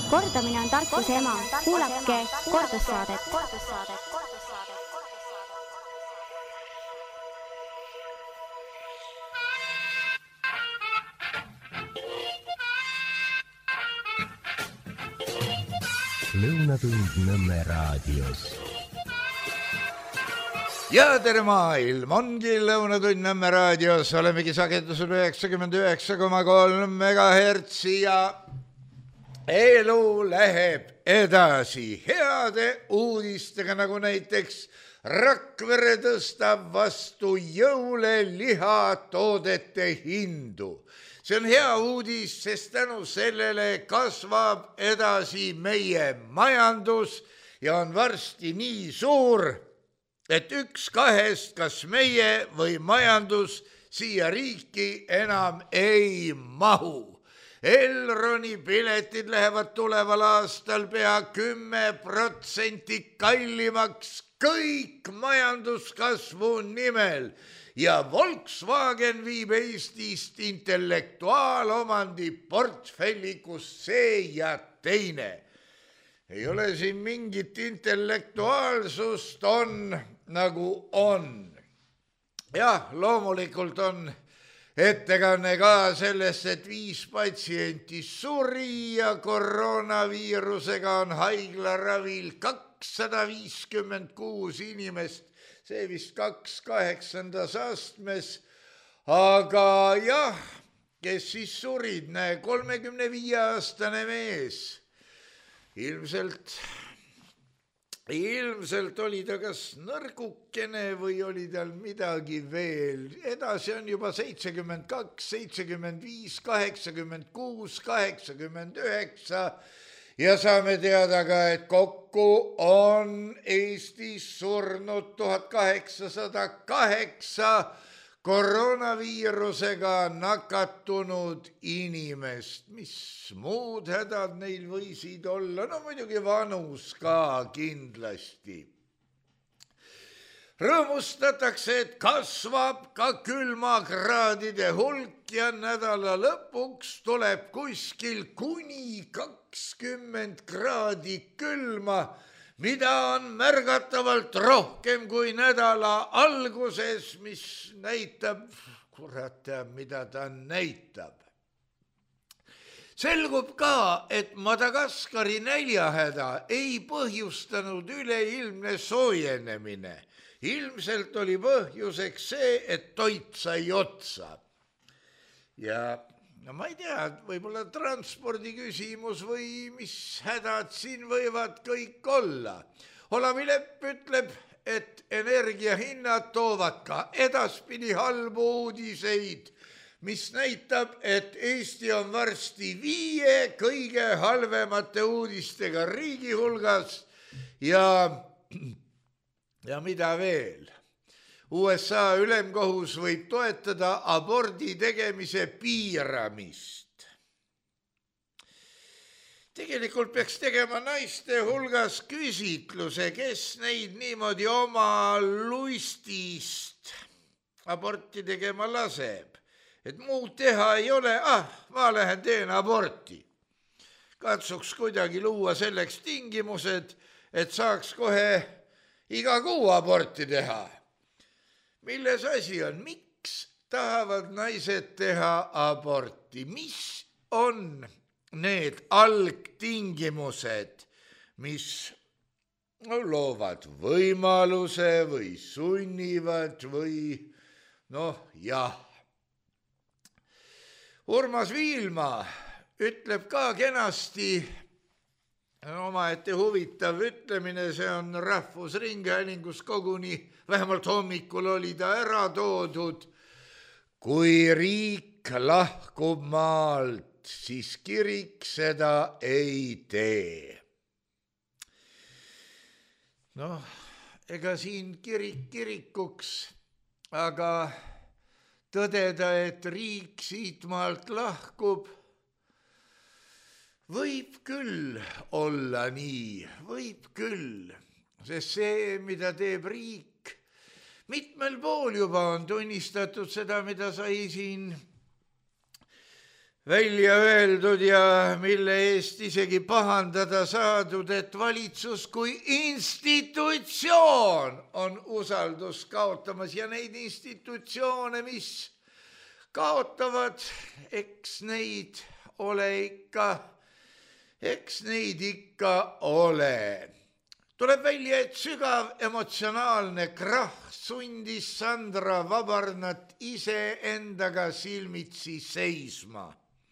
Kordamine on tarkuse ema. Kuulake kordussaadet. Lõunatund Nõmme raadios. Ja tere maailm, ongi Lõunatund Nõmme raadios, olemegi sagedusel 99,3 MHz ja elu läheb edasi heade uudistega, nagu näiteks Rakvere tõstab vastu jõule lihatoodete hindu. See on hea uudis, sest tänu sellele kasvab edasi meie majandus ja on varsti nii suur, et üks kahest, kas meie või majandus siia riiki enam ei mahu. Elroni piletid lähevad tuleval aastal pea 10% kallimaks kõik majanduskasvu nimel ja Volkswagen viib Eestist intellektuaalomandi portfelli, kus see ja teine. Ei ole siin mingit intellektuaalsust, on nagu on. Jah, loomulikult on ettekanne ka sellest, et 5 patsienti suri ja koroonaviirusega on haiglaravil 256 inimest, see vist 28. astmes, aga jah, kes siis surid, 35-aastane mees. Ilmselt oli ta kas nõrgukene või oli tal midagi veel. Edasi on juba 72, 75, 86, 89 ja saame teada ka, et kokku on Eestis surnud 1808 koroonaviirusega nakatunud inimest. Mis muud hädad neil võisid olla? No muidugi vanus ka kindlasti. Rõõmustatakse, et kasvab ka külmakraadide hulk ja nädala lõpuks tuleb kuskil kuni 20 kraadi külma, mida on märgatavalt rohkem kui nädala alguses, mis näitab, kurat teab, mida ta näitab. Selgub ka, et Madagaskari näljahäda ei põhjustanud üleilmne soojenemine. Ilmselt oli põhjuseks see, et toit sai otsa. Ja no ma ei tea, võib-olla transpordi küsimus või mis hädad siin võivad kõik olla. Olavi Lepp ütleb, et energiahinnad toovad ka edaspidi halbu uudiseid, mis näitab, et Eesti on varsti 5 kõige halvemate uudistega riigi hulgas ja mida veel? USA ülemkohus võib toetada abordi tegemise piiramist. Tegelikult peaks tegema naiste hulgas küsitluse, kes neid niimoodi oma lustist aborti tegema laseb. Et muud teha ei ole, ma lähen teen aborti. Katsuks kuidagi luua selleks tingimused, et saaks kohe iga kuu aborti teha. Milles asi on? Miks tahavad naised teha aborti? Mis on need algtingimused, mis loovad võimaluse või sunnivad või jah. Urmas Viilma ütleb ka kenasti, omaette huvitav ütlemine, see on Rahvusringhäälingus koguni, vähemalt hommikul oli ta ära toodud. Kui riik lahkub maalt, siis kirik seda ei tee. Ega siin kirik kirikuks, aga tõdeda, et riik siit maalt lahkub, võib küll olla nii, võib küll, sest see, mida teeb riik, mitmel pool juba on tunnistatud seda, mida sai siin välja öeldud ja mille eest isegi pahandada saadud, et valitsus kui institutsioon on usaldust kaotamas ja neid institutsioone, mis kaotavad, eks neid ikka ole. Tuleb välja, et sügav emotsionaalne krahh sundis Sandra Vabarnat iseendaga silmitsi seisma.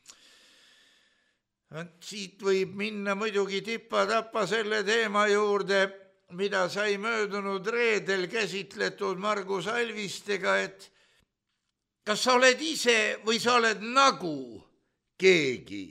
Siit võib minna muidugi tipa-tapa selle teema juurde, mida sai möödunud reedel käsitletud Margus Alvistega, et kas sa oled ise või sa oled nagu keegi.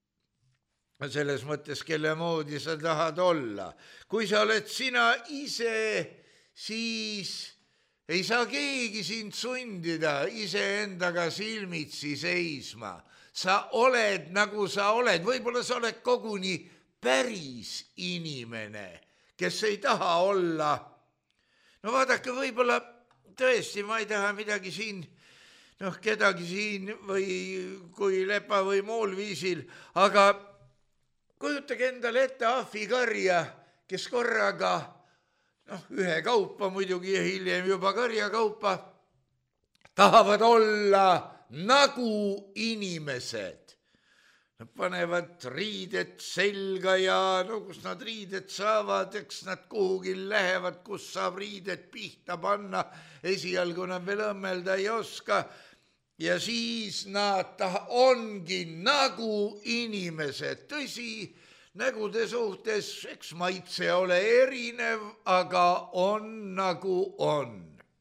Selles mõttes, kelle moodi sa tahad olla. Kui sa oled sina ise, siis ei saa keegi sind sundida iseendaga silmitsi seisma. Sa oled nagu sa oled, võib-olla sa oled koguni päris inimene, kes ei taha olla. No vaadake, võib-olla tõesti ma ei taha midagi siin, kedagi siin või kui lepa või muul viisil, aga kujutage endale ette ahvikarja, kes korraga, ühe kaupa muidugi ja hiljem juba karjakaupa, tahavad olla nagu inimesed. Nad panevad riided selga ja kus nad riided saavad, eks nad kuhugi lähevad, kus saab riided pihta panna. Esialgu nad veel õmmelda ei oska. Ja siis nad ongi nagu inimesed. Tõsi, nägude suhtes, eks maitse ole erinev, aga on nagu on.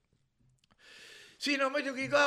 Siin on muidugi ka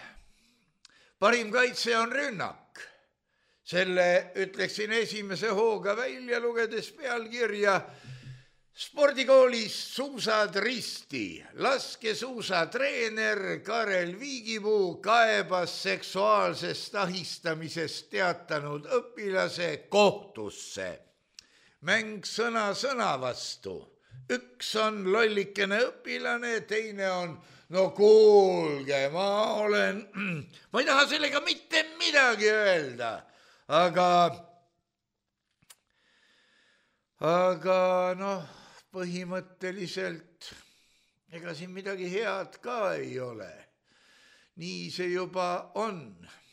parim kaitse on rünnak. Selle ütleksin esimese hooga välja lugedes pealkirja spordikoolis suusad risti. Laskesuusatreener Karel Viigipuu kaebas seksuaalsest ahistamisest teatanud õpilase kohtusse. Mäng sõna vastu. Üks on lollikene õpilane, teine on kuulge, ma ei taha sellega mitte midagi öelda, aga põhimõtteliselt ega siin midagi head ka ei ole. Nii see juba on.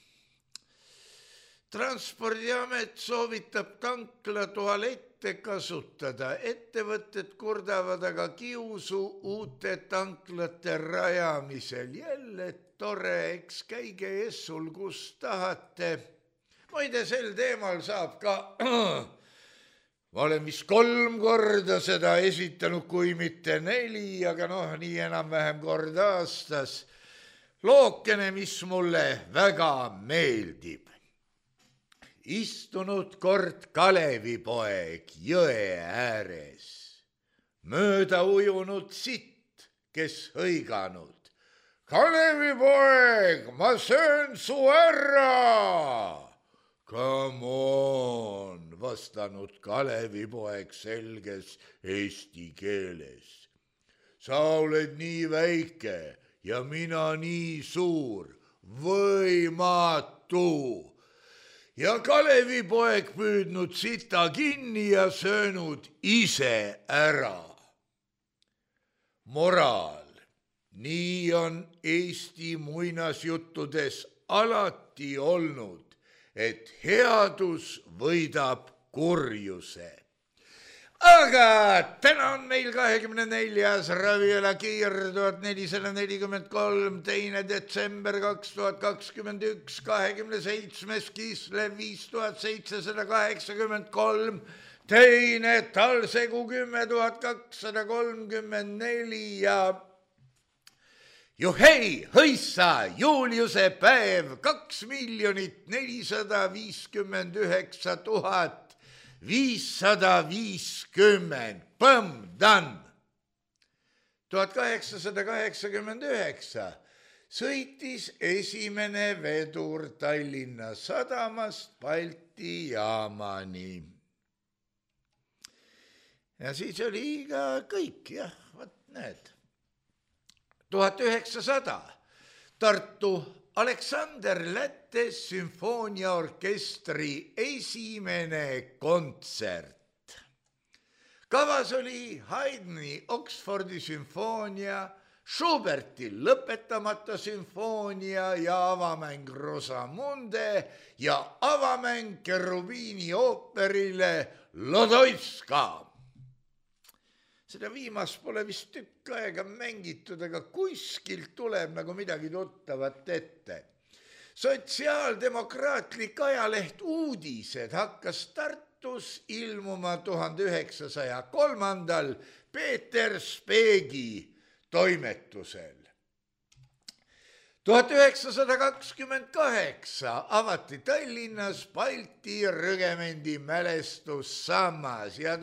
Transpordiamet soovitab tankla tualette kasutada. Ettevõtted kurdavad aga kiusu uute tanklate rajamisel. Jälle tore, eks käige Essul, kus tahate. Muide, sel teemal saab ka, ma olen vist 3 korda seda esitanud, kui mitte 4, aga nii enam-vähem kord aastas. Lookene, mis mulle väga meeldib. Istunud kord Kalevipoeg jõe ääres, mööda ujunud sitt, kes hõiganud. Kalevipoeg, ma söön su ära! Come on, vastanud Kalevipoeg selges eesti keeles. Sa oled nii väike ja mina nii suur, võimatu. Ja Kalevipoeg püüdnud sita kinni ja söönud ise ära. Moraal. Nii on Eesti muinasjuttudes alati olnud, et headus võidab kurjuse. Aga täna on meil 24. Raviola Kiir 1443, 2. detsember 2021, 27. Kislev 5783, 2. talsegu 10.234 ja juhei, hõissa, Juliuse päev 2,459,550. 550, põmm, dann. 1889 sõitis esimene vedur Tallinna sadamast Balti jaamani. Ja siis oli ka kõik, jah, võt näed. 1900 Tartu Aleksander Lätte sümfooniaorkestri esimene kontsert. Kavas oli Haydni Oxfordi sümfoonia, Schuberti lõpetamata sümfoonia ja avamäng Rosamunde ja avamäng Kerubiini ooperile Lodoiska. Seda viimast pole vist tükk aega mängitud, aga kuskilt tuleb nagu midagi tuttavat ette. Sotsiaaldemokraatlik ajaleht Uudised hakkas Tartus ilmuma 1903. Peeter Speegi toimetusel. 1928 avati Tallinnas Balti rügemendi mälestussammas ja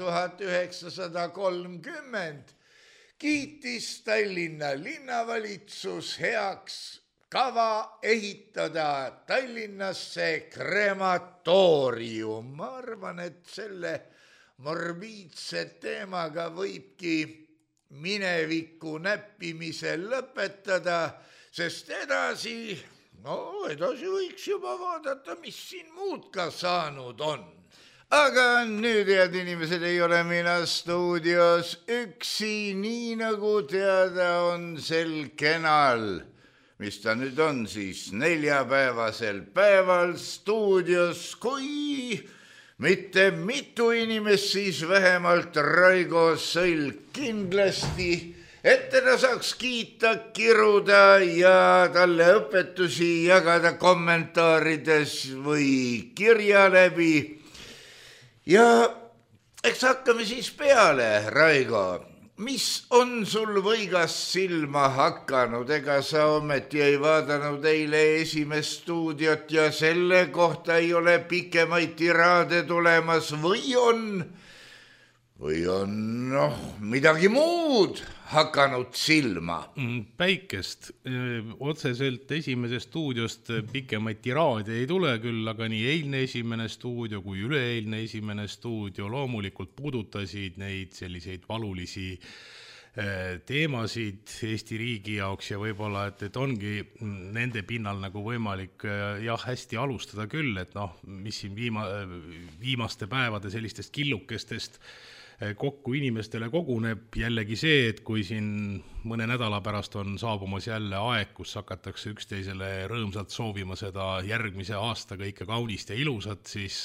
1930 kiitis Tallinna linnavalitsus heaks kava ehitada Tallinnasse krematoorium. Ma arvan, et selle morbiidse teemaga võibki mineviku näppimisel lõpetada, sest edasi võiks juba vaadata, mis siin muud ka saanud on. Aga nüüd, head inimesed, ei ole mina stuudios üksi, nii nagu teada on sel kenal, mis ta nüüd on siis neljapäevasel päeval stuudios, kui mitte mitu inimest, siis vähemalt Raigo Sõlk kindlasti, et teda saaks kiita, kiruda ja talle õpetusi jagada kommentaarides või kirja läbi. Ja eks hakkame siis peale, Raigo. Mis on sul võigast silma hakanud? Ega sa ometi ei vaadanud eile esimest stuudiot ja selle kohta ei ole pikemaid tiraade tulemas või on midagi muud hakanud silma? Päikest. Otseselt esimesest stuudiost pikemaid tiraade ei tule küll, aga nii eilne esimene stuudio kui üleeilne esimene stuudio loomulikult puudutasid neid selliseid valulisi teemasid Eesti riigi jaoks ja võib-olla, et ongi nende pinnal nagu võimalik hästi alustada küll, et mis siin viimaste päevade sellistest killukestest kokku inimestele koguneb jällegi see, et kui siin mõne nädala pärast on saabumas jälle aeg, kus hakatakse üksteisele rõõmsalt soovima seda järgmise aasta kõike kaunist ja ilusat, siis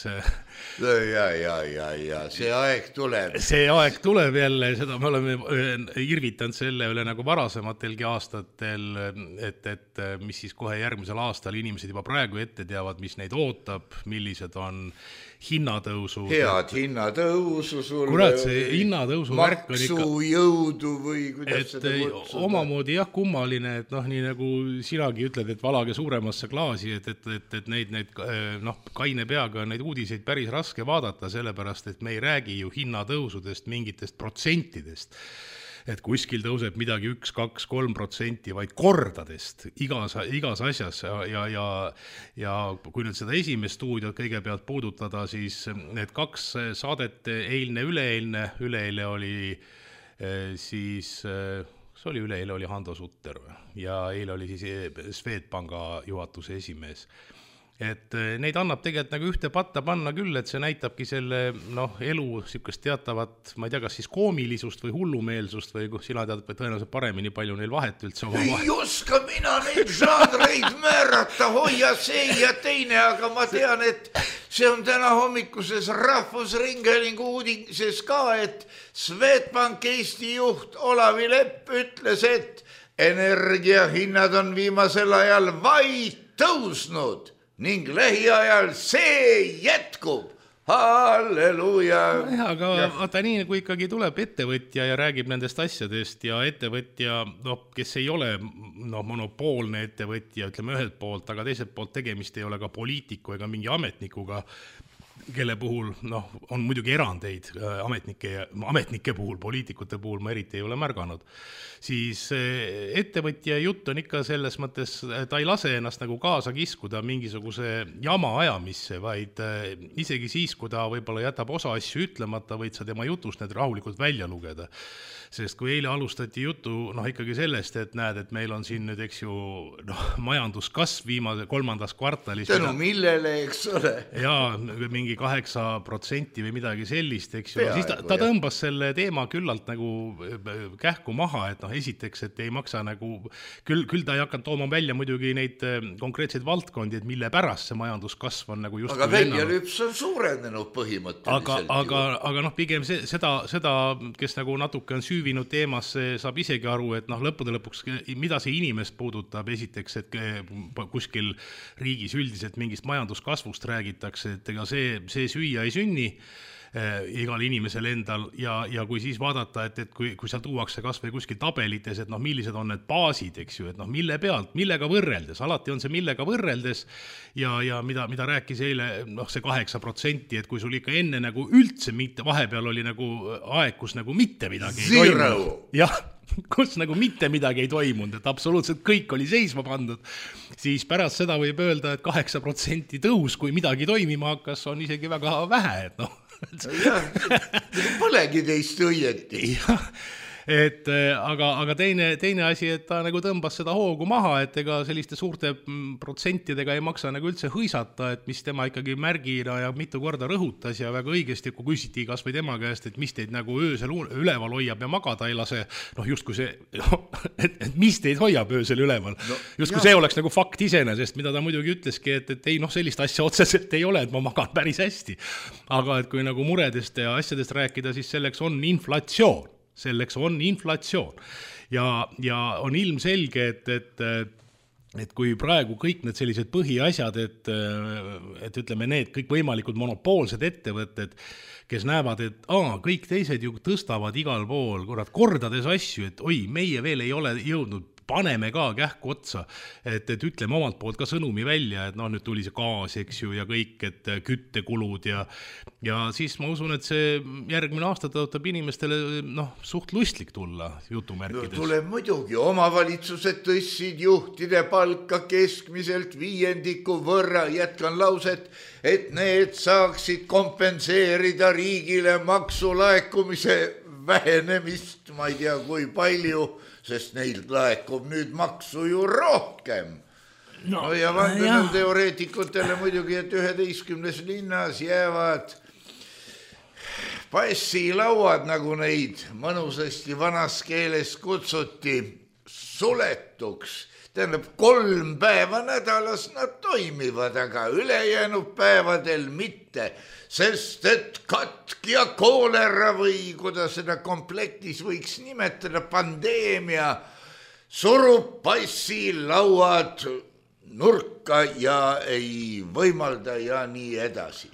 ja see aeg tuleb. See aeg tuleb jälle, seda me oleme irvitanud selle üle nagu varasematelgi aastatel, et mis siis kohe järgmisel aastal inimesed juba praegu ette teavad, mis neid ootab, millised on hinnatõusu. Head hinnatõusu sul. Kurat, see hinnatõusu värk on ikka. Maksujõudu või kuidas seda kutsuda. Omamoodi kummaline, et nii nagu sinagi ütled, et valage suuremasse klaasi, et neid kaine peaga on neid uudiseid päris raske vaadata, sellepärast, et me ei räägi ju hinnatõusudest mingitest protsentidest. Et kuskil tõuseb midagi 1, 2, 3%, vaid kordadest igas asjas ja kui nüüd seda esimest stuudiot kõigepealt puudutada, siis need 2 saadet eilne, üleeile oli siis, see oli üleeile oli Hando Sutter ja eile oli siis Swedbanka juhatuse esimees. Et neid annab tegelikult nagu ühte patta panna küll, et see näitabki selle elu sükest teatavat, ma ei tea, kas siis koomilisust või hullumeelsust või sina tead tõenäoliselt paremini palju neil vahet üldse oma ei oska mina neid žanreid määrata, hoia see ja teine, aga ma tean, et see on täna hommikuses Rahvusringhäälingu uudises ka, et Swedbank Eesti juht Olavi Lepp ütles, et energiahinnad on viimasel ajal vaid tõusnud ning lähiajal see jätkub. Halleluuja. Aga vaata nii, kui ikkagi tuleb ettevõtja ja räägib nendest asjadest ja ettevõtja, kes ei ole monopoolne ettevõtja, ütleme ühelt poolt, aga teiselt poolt tegemist ei ole ka poliitiku ega mingi ametnikuga, kelle puhul on muidugi erandeid ametnike puhul, poliitikute puhul ma eriti ei ole märganud, siis ettevõtja jutt on ikka selles mõttes, ta ei lase ennast nagu kaasa kiskuda mingisuguse jama ajamisse, vaid isegi siis, kui ta võib-olla jätab osa asju ütlemata, võid sa tema jutust need rahulikult välja lugeda. Sest kui eile alustati jutu ikkagi sellest, et näed, et meil on siin nüüd, eks ju, majanduskasv viimase 3. kvartalis. Tänu millele, eks ole. Jaa, mingi 8% või midagi sellist, eks ju. Siis ta tõmbas selle teema küllalt nagu kähku maha, et esiteks, et ei maksa nagu, küll ta ei hakanud tooma välja muidugi neid konkreetseid valdkondi, et mille pärast see majanduskasv on nagu just. Aga väljalüps on suurenenud põhimõtteliselt. Aga pigem seda, kes nagu natuke on süüvinud teemasse, saab isegi aru, et lõppude lõpuks, mida see inimest puudutab, esiteks, et kuskil riigis üldiselt mingist majanduskasvust räägitakse, et ega see süüa ei sünni igal inimesel endal ja kui siis vaadata, et kui seal tuuakse kas või kuskil tabelites, et millised on need baasid, eks ju, et mille pealt, millega võrreldes, alati on see millega võrreldes ja mida rääkis eile, see 8%, et kui sul ikka enne nagu üldse mitte, vahepeal oli nagu aeg, kus nagu mitte midagi ei toimunud. Jah, kus nagu mitte midagi ei toimunud, et absoluutselt kõik oli seisma pandud, siis pärast seda võib öelda, et 8% tõus, kui midagi toimima hakkas, on isegi väga vähe, et polegi teist õieti. Aga teine asi, et ta nagu tõmbas seda hoogu maha, et ega selliste suurte protsentidega ei maksa nagu üldse hõisata, et mis tema ikkagi märgina ja mitu korda rõhutas ja väga õigesti, kui küsiti kas või tema käest, et mis teid nagu öösel üleval hoiab ja magada ei lase, justkui see, et mis teid hoiab öösel üleval. Justkui see oleks nagu fakt iseenesest, mida ta muidugi ütleski, et ei, sellist asja otseselt ei ole, et ma magan päris hästi. Aga et kui nagu muredest ja asjadest rääkida, siis selleks on inflatsioon. Ja on ilmselge, et kui praegu kõik need sellised põhiasjad, et ütleme need kõik võimalikud monopoolsed ettevõtted, kes näevad, et kõik teised ju tõstavad igal pool, kordades asju, et oi, meie veel ei ole jõudnud, paneme ka kähku otsa, et ütleme omalt poolt ka sõnumi välja, et nüüd tuli see gaas, eks ju, ja kõik, et küttekulud ja siis ma usun, et see järgmine aasta tõotab inimestele suht lustlik tulla jutumärkides. Tuleb muidugi, omavalitsused tõstsid juhtide palka keskmiselt 5% võrra, jätkan lauset, et need saaksid kompenseerida riigile maksulaekumise vähenemist, ma ei tea kui palju, sest neil laekub nüüd maksu ju rohkem. Ja vandenõuteoreetikutele muidugi, et 11 linnas jäävad passilauad, nagu neid mõnusasti vanas keeles kutsuti, suletuks. Tähendab, 3 päeva nädalas nad toimivad, aga ülejäänud päevadel mitte, sest et katk ja koolera või kuidas seda komplektis võiks nimetada, pandeemia surub passilauad nurka ja ei võimalda ja nii edasi.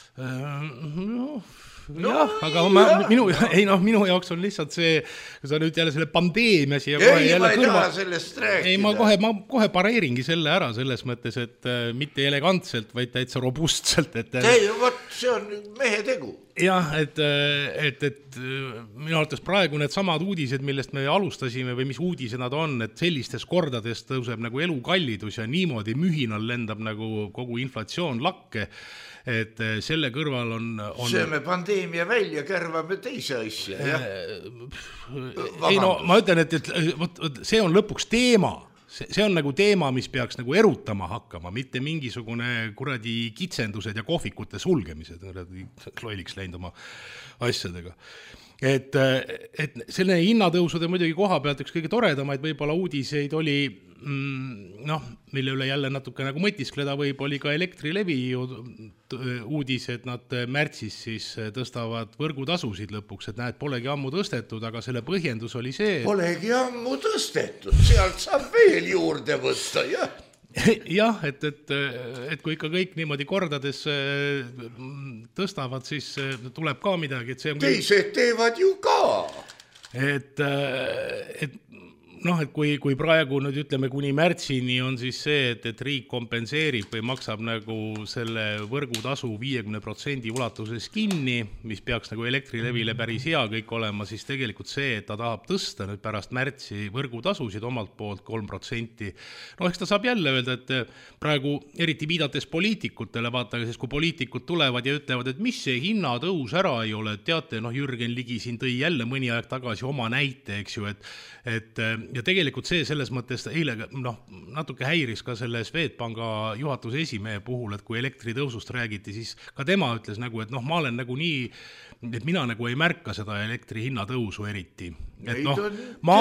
Jah, aga minu jaoks on lihtsalt see, kui sa nüüd jälle selle pandeemiasi ja ei, ma ei taha sellest rääkida. Ei, ma kohe pareeringi selle ära selles mõttes, et mitte elegantselt, vaid täitsa robustselt. See on mehe tegu. Jah, et minu arvates praegu need samad uudised, millest me alustasime või mis uudised nad on, et sellistes kordades tõuseb nagu elukallidus ja niimoodi mühinal lendab nagu kogu inflatsioon lakke, et selle kõrval on... Sööme pandeemia välja, kärvame teise asja, jah? Ei ma ütlen, et see on lõpuks teema. See on nagu teema, mis peaks nagu erutama hakkama, mitte mingisugune kuradi kitsendused ja kohvikute sulgemised, loiliks läinud oma asjadega. Et selle hinnatõusude muidugi koha pealt üks kõige toredamaid võib-olla uudiseid oli, mille üle jälle natuke nagu mõtiskleda võib, oli ka Elektrilevi uudis, et nad märtsis siis tõstavad võrgutasusid lõpuks, et näed, polegi ammu tõstetud, aga selle põhjendus oli see... Polegi ammu tõstetud, sealt saab veel juurde võtta, jah. Jah, et kui ikka kõik niimoodi kordades tõstavad, siis tuleb ka midagi. Teised teevad ju ka. noh, et kui praegu nüüd ütleme kuni märtsini on siis see, et riik kompenseerib või maksab nagu selle võrgutasu 50% ulatuses kinni, mis peaks nagu Elektrilevile päris hea kõik olema, siis tegelikult see, et ta tahab tõsta nüüd pärast märtsi võrgutasusid omalt poolt 3%. No eks ta saab jälle öelda, et praegu eriti viidates poliitikutele, vaataga siis kui poliitikud tulevad ja ütlevad, et mis see hinnatõus ära ei ole, teate, noh, Jürgen Ligi siin tõi jälle mõni aeg tagasi oma näite, eks ju, et ja tegelikult see selles mõttes eile noh, natuke häiris ka selle Swedbanka juhatuse esimehe puhul, et kui elektritõusust räägiti, siis ka tema ütles nagu, et noh, ma olen nagu nii, et mina nagu ei märka seda elektri hinnatõusu eriti. Et noh, ma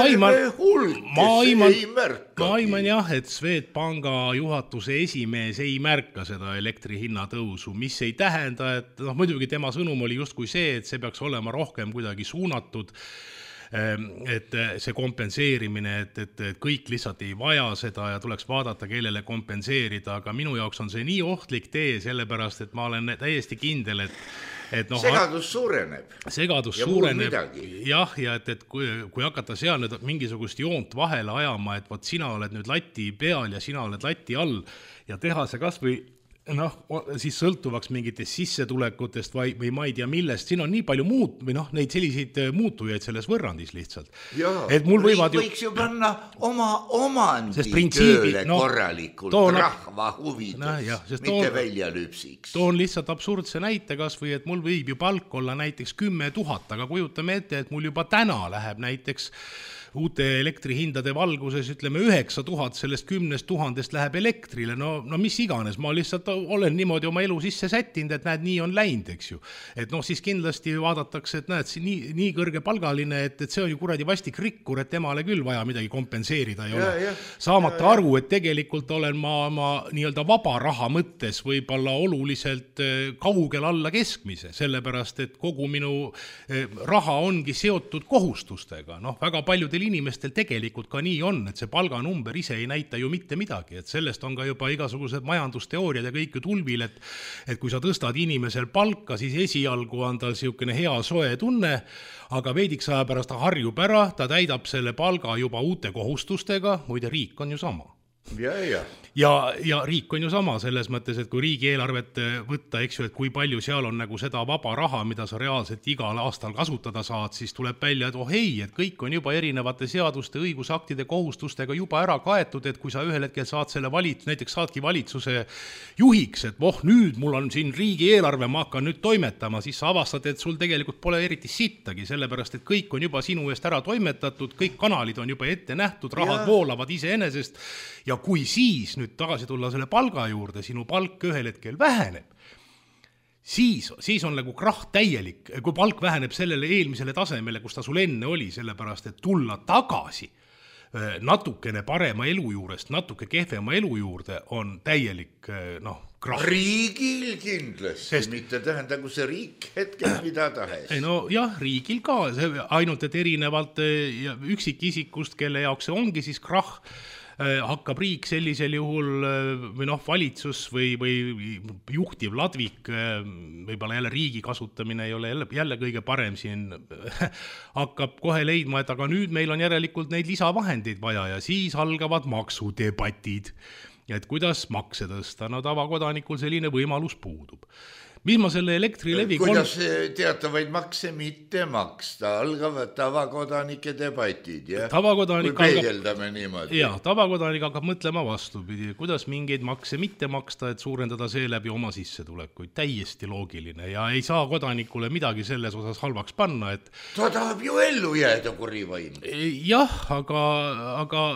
aiman jah, et Swedbanka juhatuse esimees ei märka seda elektri hinnatõusu, mis ei tähenda, et noh, muidugi tema sõnum oli justkui see, et see peaks olema rohkem kuidagi suunatud, et see kompenseerimine, et kõik lihtsalt ei vaja seda ja tuleks vaadata, kellele kompenseerida, aga minu jaoks on see nii ohtlik tee, sellepärast et ma olen täiesti kindel, et no, segadus suureneb jah, ja et kui hakata seal nüüd mingisugust joont vahele ajama, et võt sina oled nüüd lati peal ja sina oled lati all ja teha see kas või noh, siis sõltuvaks mingitest sissetulekutest või ma ei tea millest, siin on nii palju või noh, neid selliseid muutujaid selles võrrandis lihtsalt. Jaa, võiks ju panna oma omandi tööle korralikult rahva huvides, mitte välja lüpsiks. Toon lihtsalt absurdse näite kas või, et mul võib ju palk olla näiteks 10 000, aga kujutame ette, et mul juba täna läheb näiteks uute elektrihindade valguses, ütleme 9000 sellest 10 000 läheb elektrile, no mis iganes, ma lihtsalt olen niimoodi oma elu sisse sättinud, et näed, nii on läinud, eks ju. Et noh, siis kindlasti vaadatakse, et näed, nii kõrge palgaline, et see on ju kuradi vastik rikkur, et temale küll vaja midagi kompenseerida ei ole. Saamata aru, et tegelikult olen ma nii-öelda vaba raha mõttes võib-olla oluliselt kaugel alla keskmise, sellepärast, et kogu minu raha ongi seotud kohustustega, noh, väga paljudel inimestel tegelikult ka nii on, et see palganumber ise ei näita ju mitte midagi, et sellest on ka juba igasugused majandusteooriad ja kõik ju tulvil, et kui sa tõstad inimesel palka, siis esialgu on tal siukene hea soe tunne, aga veidiks aja pärast ta harjub ära, ta täidab selle palga juba uute kohustustega, muide riik on ju sama. Ja riik on ju sama selles mõttes, et kui riigieelarvet võtta, eks ju, et kui palju seal on nagu seda vaba raha, mida sa reaalselt igal aastal kasutada saad, siis tuleb välja, et et kõik on juba erinevate seaduste, õigusaktide kohustustega juba ära kaetud, et kui sa ühel hetkel saad selle näiteks saadki valitsuse juhiks, et nüüd mul on siin riigieelarve, ma hakkan nüüd toimetama, siis sa avastad, et sul tegelikult pole eriti sittagi, sellepärast, et kõik on juba sinu eest ära toimetatud, kõik kanalid on juba ette nähtud, rahad voolavad iseenesest ja kui siis nüüd tagasi tulla selle palga juurde, sinu palk ühel hetkel väheneb, siis on nagu krahh täielik, kui palk väheneb sellele eelmisele tasemele, kus ta sul enne oli, sellepärast, et tulla tagasi natukene parema elu juurest, natuke kehvema elu juurde on täielik krahh. Riigil kindlasti, mitte tähendagu see riik hetkel mida tahes. No jah, riigil ka, ainult et erinevalt üksikisikust, kelle jaoks see ongi siis krahh, hakkab riik sellisel juhul või valitsus või juhtiv ladvik, võib-olla jälle riigi kasutamine ei ole jälle kõige parem siin, hakkab kohe leidma, et aga nüüd meil on järelikult neid lisavahendeid vaja ja siis algavad maksudebatid, et kuidas makse tõsta, no tavakodanikul selline võimalus puudub. Mis ma selle Elektrilevi... Kuidas teatavaid makse mitte maksta, algavad tavakodanike debatid, ja? Kui peegeldame niimoodi. Jah, tavakodanik hakkab mõtlema vastupidi, kuidas mingeid makse mitte maksta, et suurendada seeläbi oma sissetulekuid. Täiesti loogiline ja ei saa kodanikule midagi selles osas halvaks panna, et... Ta tahab ju ellu jääda kurivaim. Jah, aga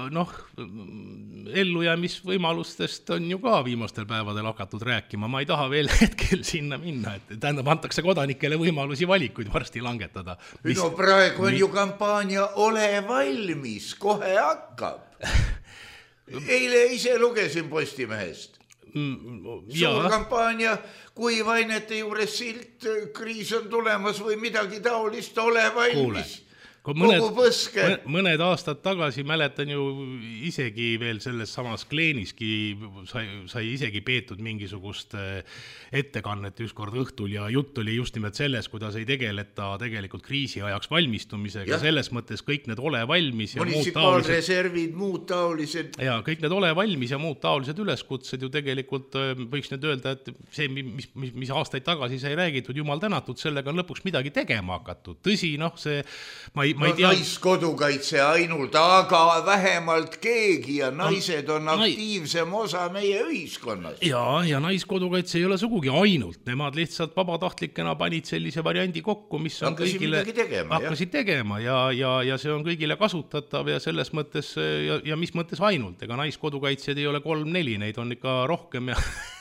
ellujäämisvõimalustest on ju ka viimastel päevadel hakatud rääkima. Ma ei taha veel hetkel sinna minna, et tähendab, antakse kodanikele võimalusi valikuid varsti langetada. No praegu on ju kampaania ole valmis, kohe hakkab. Eile ise lugesin Postimehest. Suur kampaania, kui vainete juures silt, kriis on tulemas või midagi taolist, ole valmis. kogu põske. Mõned aastad tagasi mäletan ju isegi veel selles samas Kleeniski sai isegi peetud mingisugust ettekannet ükskord õhtul ja jutt oli just nimelt selles, kuidas ei tegeleta tegelikult kriisi ajaks valmistumisega, selles mõttes kõik need ole valmis ja munitsipaalreservid, muud taolised. Ja kõik need ole valmis ja muud taolised üleskutsed ju tegelikult võiks nüüd öelda, et see, mis aastaid tagasi sai räägitud, jumal tänatud, sellega on lõpuks midagi tegema hakatud. Tõsi, see ma ei tea. Naiskodukaitse ainult, aga vähemalt keegi ja naised on aktiivsem osa meie ühiskonnas. Ja naiskodukaitse ei ole sugugi ainult. Nemad lihtsalt vabatahtlikena panid sellise variandi kokku, mis on kõigile hakkasid tegema ja see on kõigile kasutatav ja selles mõttes ja mis mõttes ainult. Ega naiskodukaitsed ei ole 3-4, neid on ikka rohkem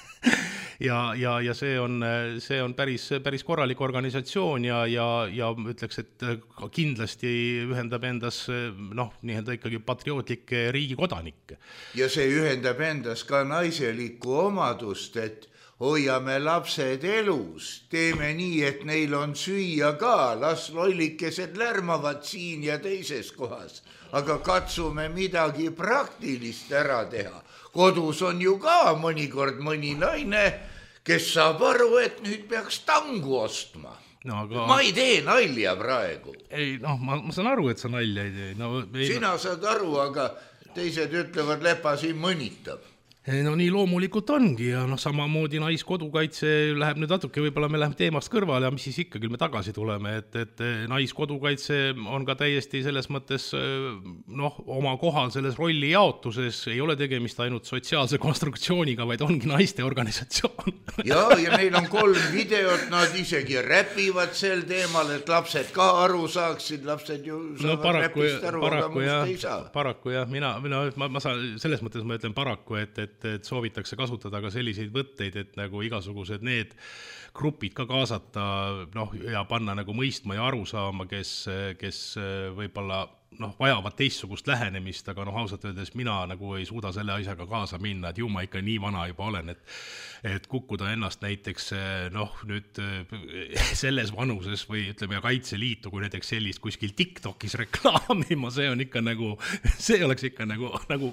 ja see on päris korralik organisatsioon ja ütleks, et kindlasti ühendab endas nii-öelda ikkagi patriootlikke riigikodanikke. Ja see ühendab endas ka naiselikku omadust, et hoiame lapsed elus, teeme nii, et neil on süüa ka, las lollikesed lärmavad siin ja teises kohas, aga katsume midagi praktilist ära teha. Kodus on ju ka mõnikord mõni naine, kes saab aru, et nüüd peaks tangu ostma. Ma ei tee nalja praegu. Ei, ma saan aru, et sa nalja ei tee. Sina saad aru, aga teised ütlevad, Lepa siin mõnitab. Nii loomulikult ongi ja samamoodi naiskodukaitse läheb nüüd natuke, võib-olla me läheme teemast kõrvale ja mis siis ikkagi me tagasi tuleme, et naiskodukaitse on ka täiesti selles mõttes oma kohal selles rolli jaotuses, ei ole tegemist ainult sotsiaalse konstruktsiooniga, vaid ongi naiste organisatsioon. Ja neil on 3 videot, nad isegi räpivad sel teemal, et lapsed ka aru saaksid, lapsed ju saavad räpist aru, aga muust ei saa. Paraku jah, ma saan, selles mõttes ma ütlen paraku, et soovitakse kasutada ka selliseid võtteid, et nagu igasugused need grupid ka kaasata ja panna nagu mõistma ja aru saama, kes võib-olla vajavad teistsugust lähenemist, aga ausalt öeldes mina nagu ei suuda selle asjaga kaasa minna, et ju ma ikka nii vana juba olen, et kukkuda ennast näiteks nüüd selles vanuses või ütleme Kaitseliitu, kui näiteks sellist kuskil TikTokis reklaamima, see on ikka nagu, see oleks ikka nagu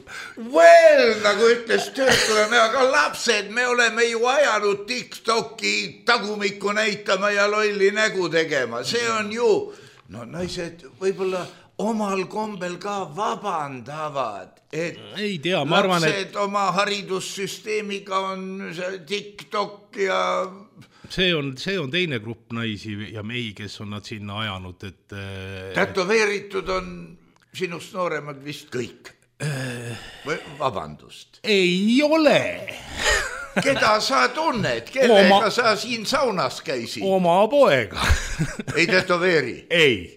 nagu ütles töötuleme, aga lapsed, me oleme ju ajanud TikToki tagumikku näitama ja lolli nägu tegema, see on ju, naised võib-olla omal kombel ka vabandavad, et ei tea, ma arvan, lapsed oma haridussüsteemiga on TikTok ja see on teine grupp naisi ja mehi, kes on nad sinna ajanud, et tätoveeritud on sinust nooremad vist kõik. Vabandust. Ei ole. Keda sa tunned, kellega sa siin saunas käisid? Oma poega. Ei tätoveeri?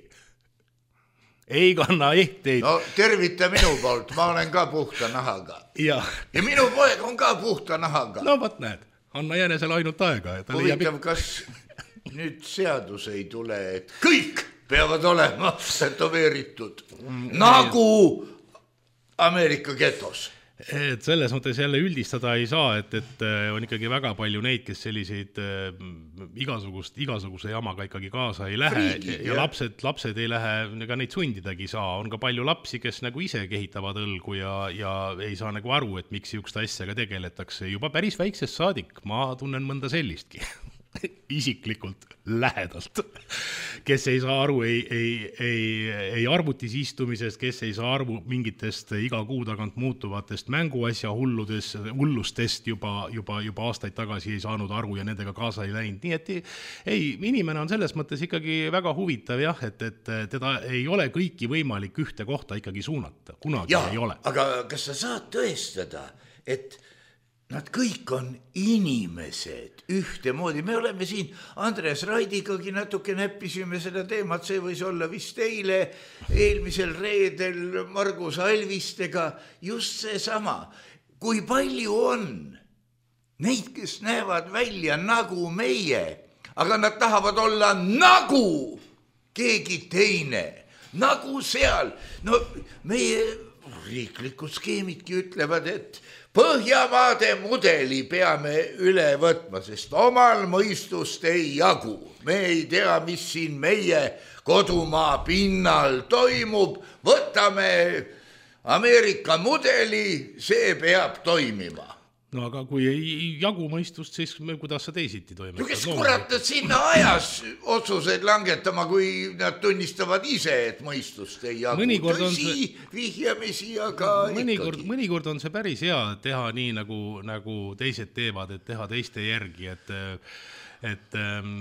Ei kanna ehteid. Tervita minu poolt, ma olen ka puhta nahaga. Ja minu poeg on ka puhta nahaga. Võt näed, anna Jänesele ainult aega. Huvitav, kas nüüd seadus ei tule, et kõik peavad olema tätoveeritud nagu Ameerika getos. Et selles mõttes jälle üldistada ei saa, et on ikkagi väga palju neid, kes selliseid igasuguse jamaga ikkagi kaasa ei lähe ja lapsed ei lähe, ega neid sundidagi saa. On ka palju lapsi, kes nagu ise kehitavad õlgu ja ei saa nagu aru, et miks just asjaga tegeletakse. Juba päris väiksest saadik, ma tunnen mõnda sellistki isiklikult lähedalt, kes ei saa aru ei arvutis istumisest, kes ei saa aru mingitest iga kuu tagant muutuvatest mänguasja hullustest juba aastaid tagasi ei saanud aru ja nendega kaasa ei läinud. Nii et inimene on selles mõttes ikkagi väga huvitav jah, et teda ei ole kõiki võimalik ühte kohta ikkagi suunata, kunagi ei ole. Aga kas sa saad tõestada, et nad kõik on inimesed ühtemoodi. Me oleme siin Andres Raidikagi natuke näppisime seda teemat, see võis olla vist eelmisel reedel Margus Alvistega just see sama. Kui palju on neid, kes näevad välja nagu meie, aga nad tahavad olla nagu keegi teine, nagu seal. Meie riiklikud skeemidki ütlevad, et Põhjamaade mudeli peame üle võtma, sest omal mõistust ei jagu. Me ei tea, mis siin meie kodumaa pinnal toimub. Võtame Ameerika mudeli, see peab toimima. No aga kui ei jagu mõistust, siis kuidas sa teisiti toimetad? Kes kurat sinna ajas otsuseid langetama, kui nad tunnistavad ise, et mõistust ei jagu. Tõsi, vihjamisi, aga ikkagi. Mõnikord on see päris hea teha nii, nagu teised teevad, et teha teiste järgi, et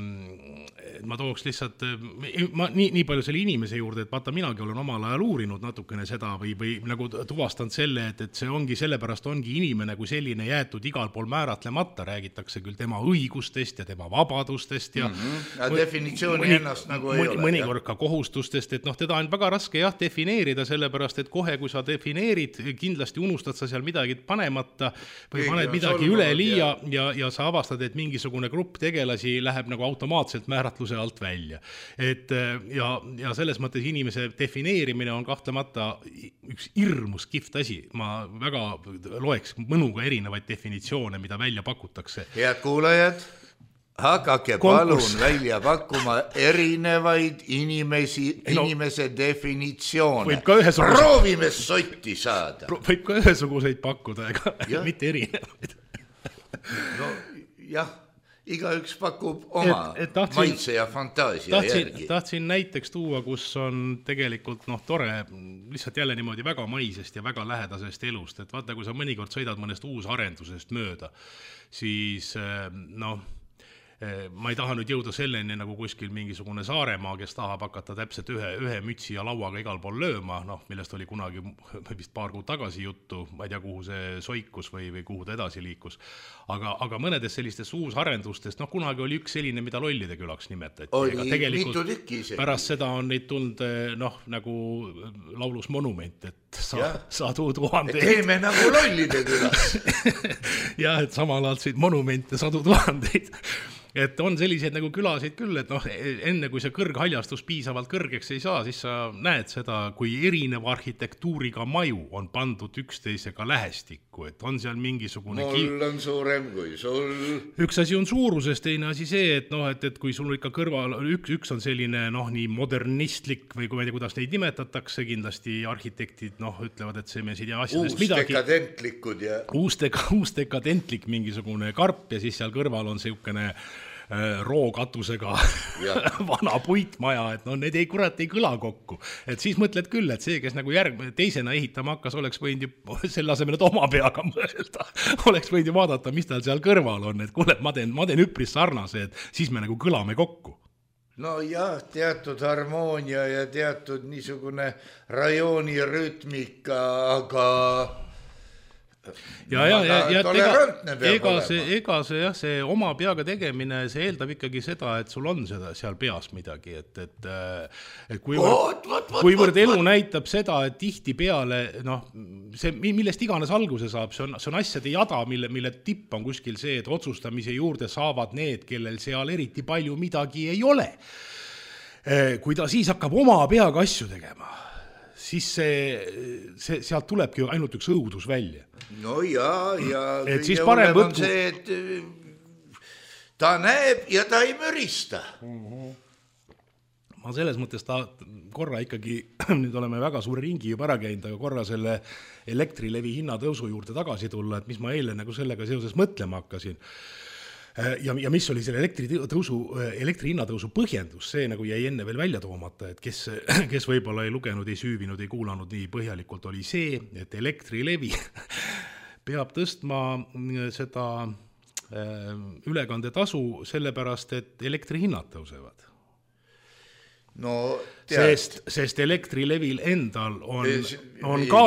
ma tooks lihtsalt nii palju selle inimese juurde, et vaata, minagi olen omal ajal uurinud natukene seda või nagu tuvastanud selle, et see ongi sellepärast ongi inimene kui selline jäetud igal pool määratlemata, räägitakse küll tema õigustest ja tema vabadustest ja definitsiooni ennast nagu ei ole. Mõnikord ka kohustustest, et teda on väga raske defineerida, sellepärast et kohe, kui sa defineerid, kindlasti unustad sa seal midagi panemata või paned midagi üle liia ja sa avastad, et mingisugune grupp läheb nagu automaatselt määratluse alt välja. Ja selles mõttes inimese defineerimine on kahtlemata üks hirmus kihvt asi. Ma väga loeks mõnuga erinevaid definitsioone, mida välja pakutakse. Head kuulajad, hakake palun välja pakkuma erinevaid inimese definitsioone. Proovime sotti saada. Võib ka ühesuguseid pakkuda, ega mitte erinevaid. No jah. Igaüks pakub oma maitse ja fantaasia järgi. Tahtsin näiteks tuua, kus on tegelikult tore, lihtsalt jälle niimoodi väga maisest ja väga lähedasest elust, et vaata, kui sa mõnikord sõidad mõnest uusarendusest mööda, siis ma ei taha nüüd jõuda selleni nagu kuskil mingisugune Saaremaa, kes tahab hakata täpselt ühe mütsi ja lauaga igal pool lööma, millest oli kunagi vist paar kuud tagasi juttu, ma ei tea, kuhu see soikus või kuhu ta edasi liikus. Aga mõnedes sellistes uusarendustest, kunagi oli üks selline, mida Lollide külaks nimetati. Mitu tükki ise. Pärast seda on neid tulnud nagu laulus monument, et sadu tuhandeid. Teeme nagu Lollide külas. Ja, et samalaadseid monumente sadu tuhandeid. Et on selliseid nagu külasid küll, et enne kui see kõrghaljastus piisavalt kõrgeks ei saa, siis sa näed seda, kui erineva arhitektuuriga maju on pandud üksteisega lähestikku, et on seal mingisugune... Mul on suurem kui sul. Üks asi on suuruses, teine asi see, et kui sul ikka kõrval, üks on selline nii modernistlik või kui ma ei tea, kuidas neid nimetatakse, kindlasti arhitektid ütlevad, et see me siin ja asjadest midagi... Uustekadentlikud ja... Uustekadentlik mingisugune karp ja siis seal kõrval on selline rookatusega vana puitmaja, et need ei kõla kokku. Et siis mõtled küll, et see, kes nagu teisena ehitama hakkas, oleks võinud ju selle asemel, et oma peaga mõelda. Oleks võinud ju vaadata, mis tal seal kõrval on, et kuule, ma teen üpris sarnase, et siis me nagu kõlame kokku. No jah, teatud harmoonia ja teatud niisugune rajooni rütmika, aga... ega see oma peaga tegemine, see eeldab ikkagi seda, et sul on seda seal peas midagi, et kuivõrd elu näitab seda, et tihti peale, see millest iganes alguse saab, see on asjade jada, mille tipp on kuskil see, et otsustamise juurde saavad need, kellel seal eriti palju midagi ei ole. Kui ta siis hakkab oma peaga asju tegema, siis sealt tulebki ju ainult üks õudus välja. No ja siis parem on see, et ta näeb ja ta ei mürista. Ma selles mõttes korra ikkagi, nüüd oleme väga suure ringi juba ära käinud, aga korra selle elektrilevi hinnatõusu juurde tagasi tulla, et mis ma eile nagu sellega seoses mõtlema hakkasin. Ja mis oli selle elektri hinnatõusu põhjendus, see nagu jäi enne veel välja toomata, et kes võib-olla ei lugenud, ei süüvinud, ei kuulanud nii põhjalikult, oli see, et elektrilevi peab tõstma seda ülekandetasu sellepärast, et elektrihinnad tõusevad. No, sest elektrilevil endal on ka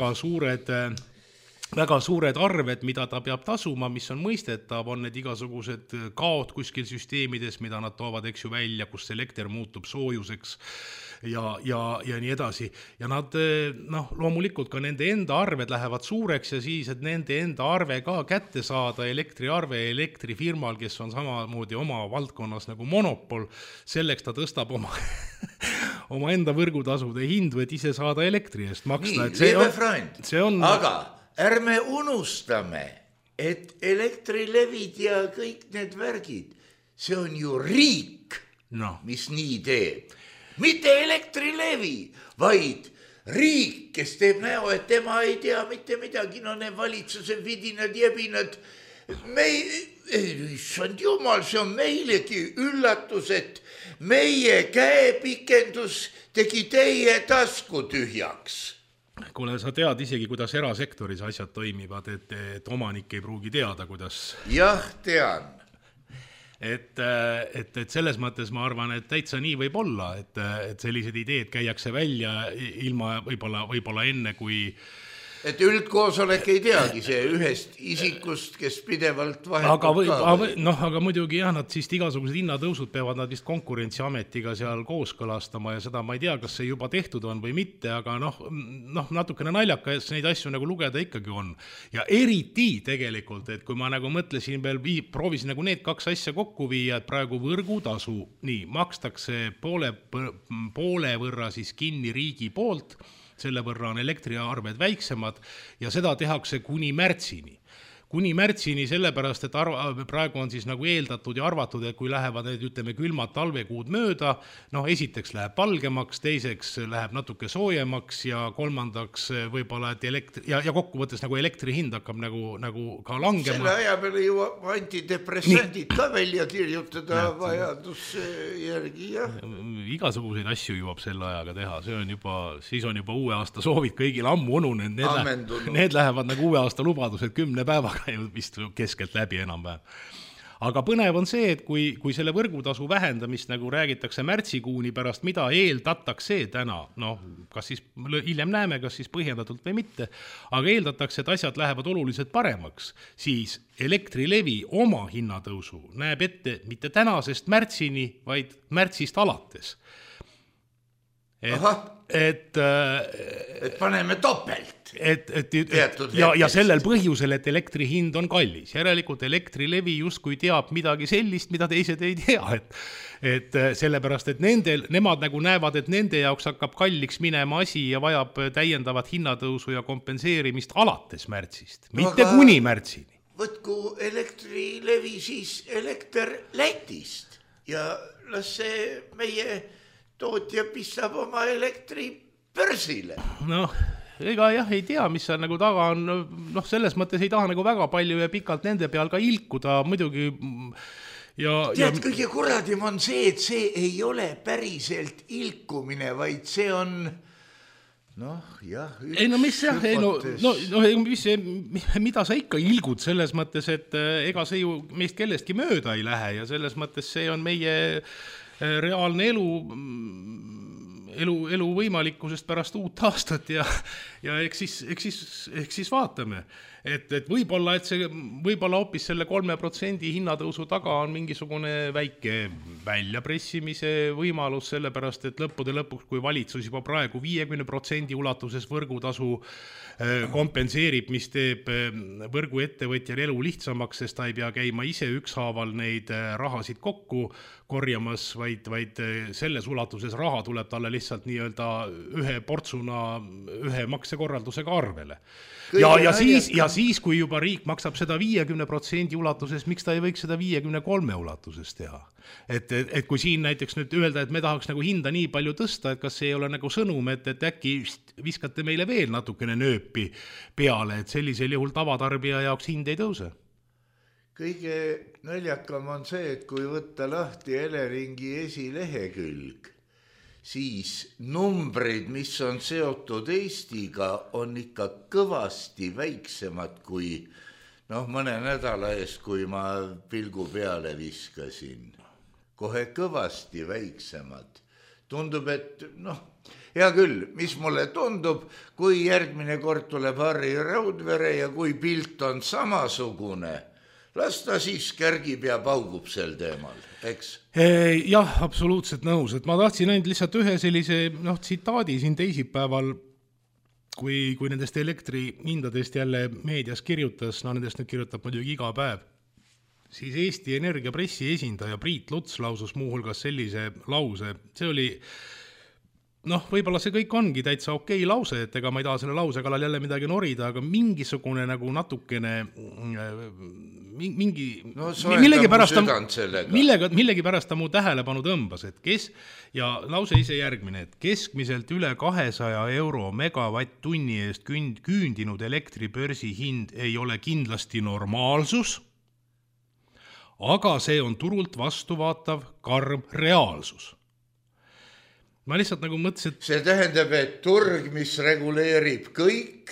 väga suured arved, mida ta peab tasuma, mis on mõistetav, on need igasugused kaod kuskil süsteemides, mida nad toovad eks ju välja, kus elekter muutub soojuseks ja nii edasi. Ja nad, loomulikult ka nende enda arved lähevad suureks ja siis, et nende enda arve ka kätte saada, elektriarve elektrifirmal, kes on samamoodi oma valdkonnas nagu monopol, selleks ta tõstab oma enda võrgutasude hindu, et ise saada elektri eest maksta. Nii, liebe friend, aga ärme unustame, et Elektrilevid ja kõik need värgid, see on ju riik, mis nii teeb. Mitte Elektrilevi, vaid riik, kes teeb näo, et tema ei tea mitte midagi, no need valitsuse vidinad, jebinad. Issand jumal, see on meilegi üllatus, et meie käepikendus tegi teie tasku tühjaks. Kuule, sa tead isegi, kuidas erasektoris asjad toimivad, et omanik ei pruugi teada, kuidas... Jah, tean. Et selles mõttes ma arvan, et täitsa nii võib olla, et sellised ideed käiakse välja ilma võib-olla enne, kui... Et üldkoosolek ei teagi see ühest isikust, kes pidevalt vahetub aga muidugi jah, nad siis igasugused hinnatõusud peavad nad vist Konkurentsiametiga seal kooskõlastama ja seda ma ei tea, kas see juba tehtud on või mitte, aga natukene naljakas neid asju nagu lugeda ikkagi on. Ja eriti tegelikult, et kui ma nagu mõtlesin veel, proovisin nagu need kaks asja kokku viia, et praegu võrgutasu, nii, makstakse poole võrra siis kinni riigi poolt, selle võrra on elektriarved väiksemad ja seda tehakse kuni märtsini. Kuni märtsini sellepärast, et praegu on siis nagu eeldatud ja arvatud, et kui lähevad need, ütleme, külmad talvekuud mööda, esiteks läheb valgemaks, teiseks läheb natuke soojemaks ja kolmandaks võib-olla, et ja kokkuvõttes nagu elektri hind hakkab nagu ka langema. Selle aja peale jõuab antidepressandid ka välja kirjutada vajaduse järgi, jah. Igasuguseid asju jõuab selle ajaga teha, siis on juba uue aasta soovid kõigil ammu ununenud, need lähevad nagu uue aasta lubadused 10 päevaga vist keskelt läbi enam-vähem. Aga põnev on see, et kui selle võrgutasu vähendamist nagu räägitakse märtsikuuni pärast, mida eeldatakse täna, kas siis hiljem näeme, kas siis põhjendatult või mitte, aga eeldatakse, et asjad lähevad oluliselt paremaks, siis Elektrilevi oma hinnatõusu näeb ette mitte tänasest märtsini, vaid märtsist alates. Et paneme topelt. Ja sellel põhjusel, et elektri hind on kallis. Järelikult Elektrilevi justkui teab midagi sellist, mida teised ei tea. Et sellepärast, et nemad nagu näevad, et nende jaoks hakkab kalliks minema asi ja vajab täiendavat hinnatõusu ja kompenseerimist alates märtsist, mitte kuni märtsini. Võtku Elektrilevi siis elekter Lätist ja las see meie... tootja pistab oma elektri börsile. Ega jah, ei tea, mis seal nagu taga on. Selles mõttes ei taha nagu väga palju ja pikalt nende peal ka ilkuda muidugi. Tead, kõige kuradim on see, et see ei ole päriselt ilkumine, vaid see on... mida sa ikka ilgud selles mõttes, et ega see ju meist kellestki mööda ei lähe ja selles mõttes see on meie... reaalne elu võimalikkusest pärast uut aastat ja eks siis vaatame, et võib-olla hoopis selle 3% hinnatõusu taga on mingisugune väike väljapressimise võimalus, sellepärast et lõppude lõpuks, kui valitsus juba praegu 50% ulatuses võrgutasu kompenseerib, mis teeb võrguettevõtjal elu lihtsamaks, sest ta ei pea käima ise ükshaaval neid rahasid kokku korjamas, vaid selles ulatuses raha tuleb talle lihtsalt nii-öelda ühe portsuna ühe maksekorraldusega arvele. Ja siis, kui juba riik maksab seda 50% ulatuses, miks ta ei võiks seda 53% ulatuses teha? Et kui siin näiteks nüüd öelda, et me tahaks nagu hinda nii palju tõsta, et kas ei ole nagu sõnum, et äkki viskate meile veel natukene nööpi peale, et sellisel juhul tavatarbija jaoks hind ei tõuse? Kõige naljakam on see, et kui võtta lahti Eleringi esilehekülg, siis numbrid, mis on seotud Eestiga, on ikka kõvasti väiksemad kui mõne nädala eest, kui ma pilgu peale viskasin. Kohe kõvasti väiksemad. Tundub, et hea küll, mis mulle tundub, kui järgmine kord tuleb Harri Raudvere ja kui pilt on samasugune, las ta siis kärgib ja paugub sel teemal, eks? Jah, absoluutselt nõus, et ma tahtsin ainult lihtsalt ühe sellise tsitaadi siin teisipäeval, kui nendest elektrihindadest jälle meedias kirjutas, nendest nüüd kirjutab muidugi iga päev, siis Eesti Energia pressiesindaja Priit Luts lausus muuhulgas sellise lause, see oli noh, võib-olla see kõik ongi täitsa okei lause, et ega ma ei taha selle lause kallal jälle midagi norida, aga mingisugune nagu natukene millegipärast ta mu tähelepanu tõmbas, et ja lause ise järgmine, et keskmiselt üle 200 euro megavatt-tunni eest küündinud elektribörsi hind ei ole kindlasti normaalsus, aga see on turult vastuvaatav karm reaalsus. Ma lihtsalt nagu mõtlesin, et see tähendab, et turg, mis reguleerib kõik,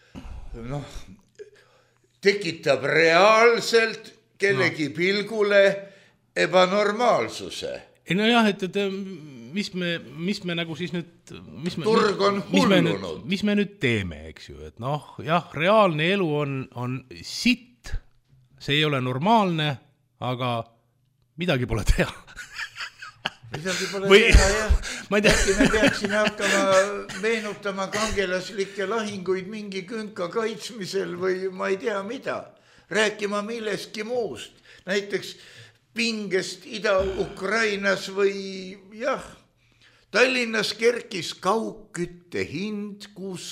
tekitab reaalselt kellegi pilgule ebanormaalsuse. Ei no jah, et mis me nagu siis nüüd... Turg on hullunud. Mis me nüüd teeme, eks ju, et noh, jah, reaalne elu on sitt, see ei ole normaalne, aga midagi pole teha. Midagi pole teha, jah. Äkki me peaksime hakkama meenutama kangelaslikke lahinguid mingi künka kaitsmisel või ma ei tea mida. Rääkima millestki muust. Näiteks pingest Ida-Ukrainas või jah. Tallinnas kerkis kaugkütte hind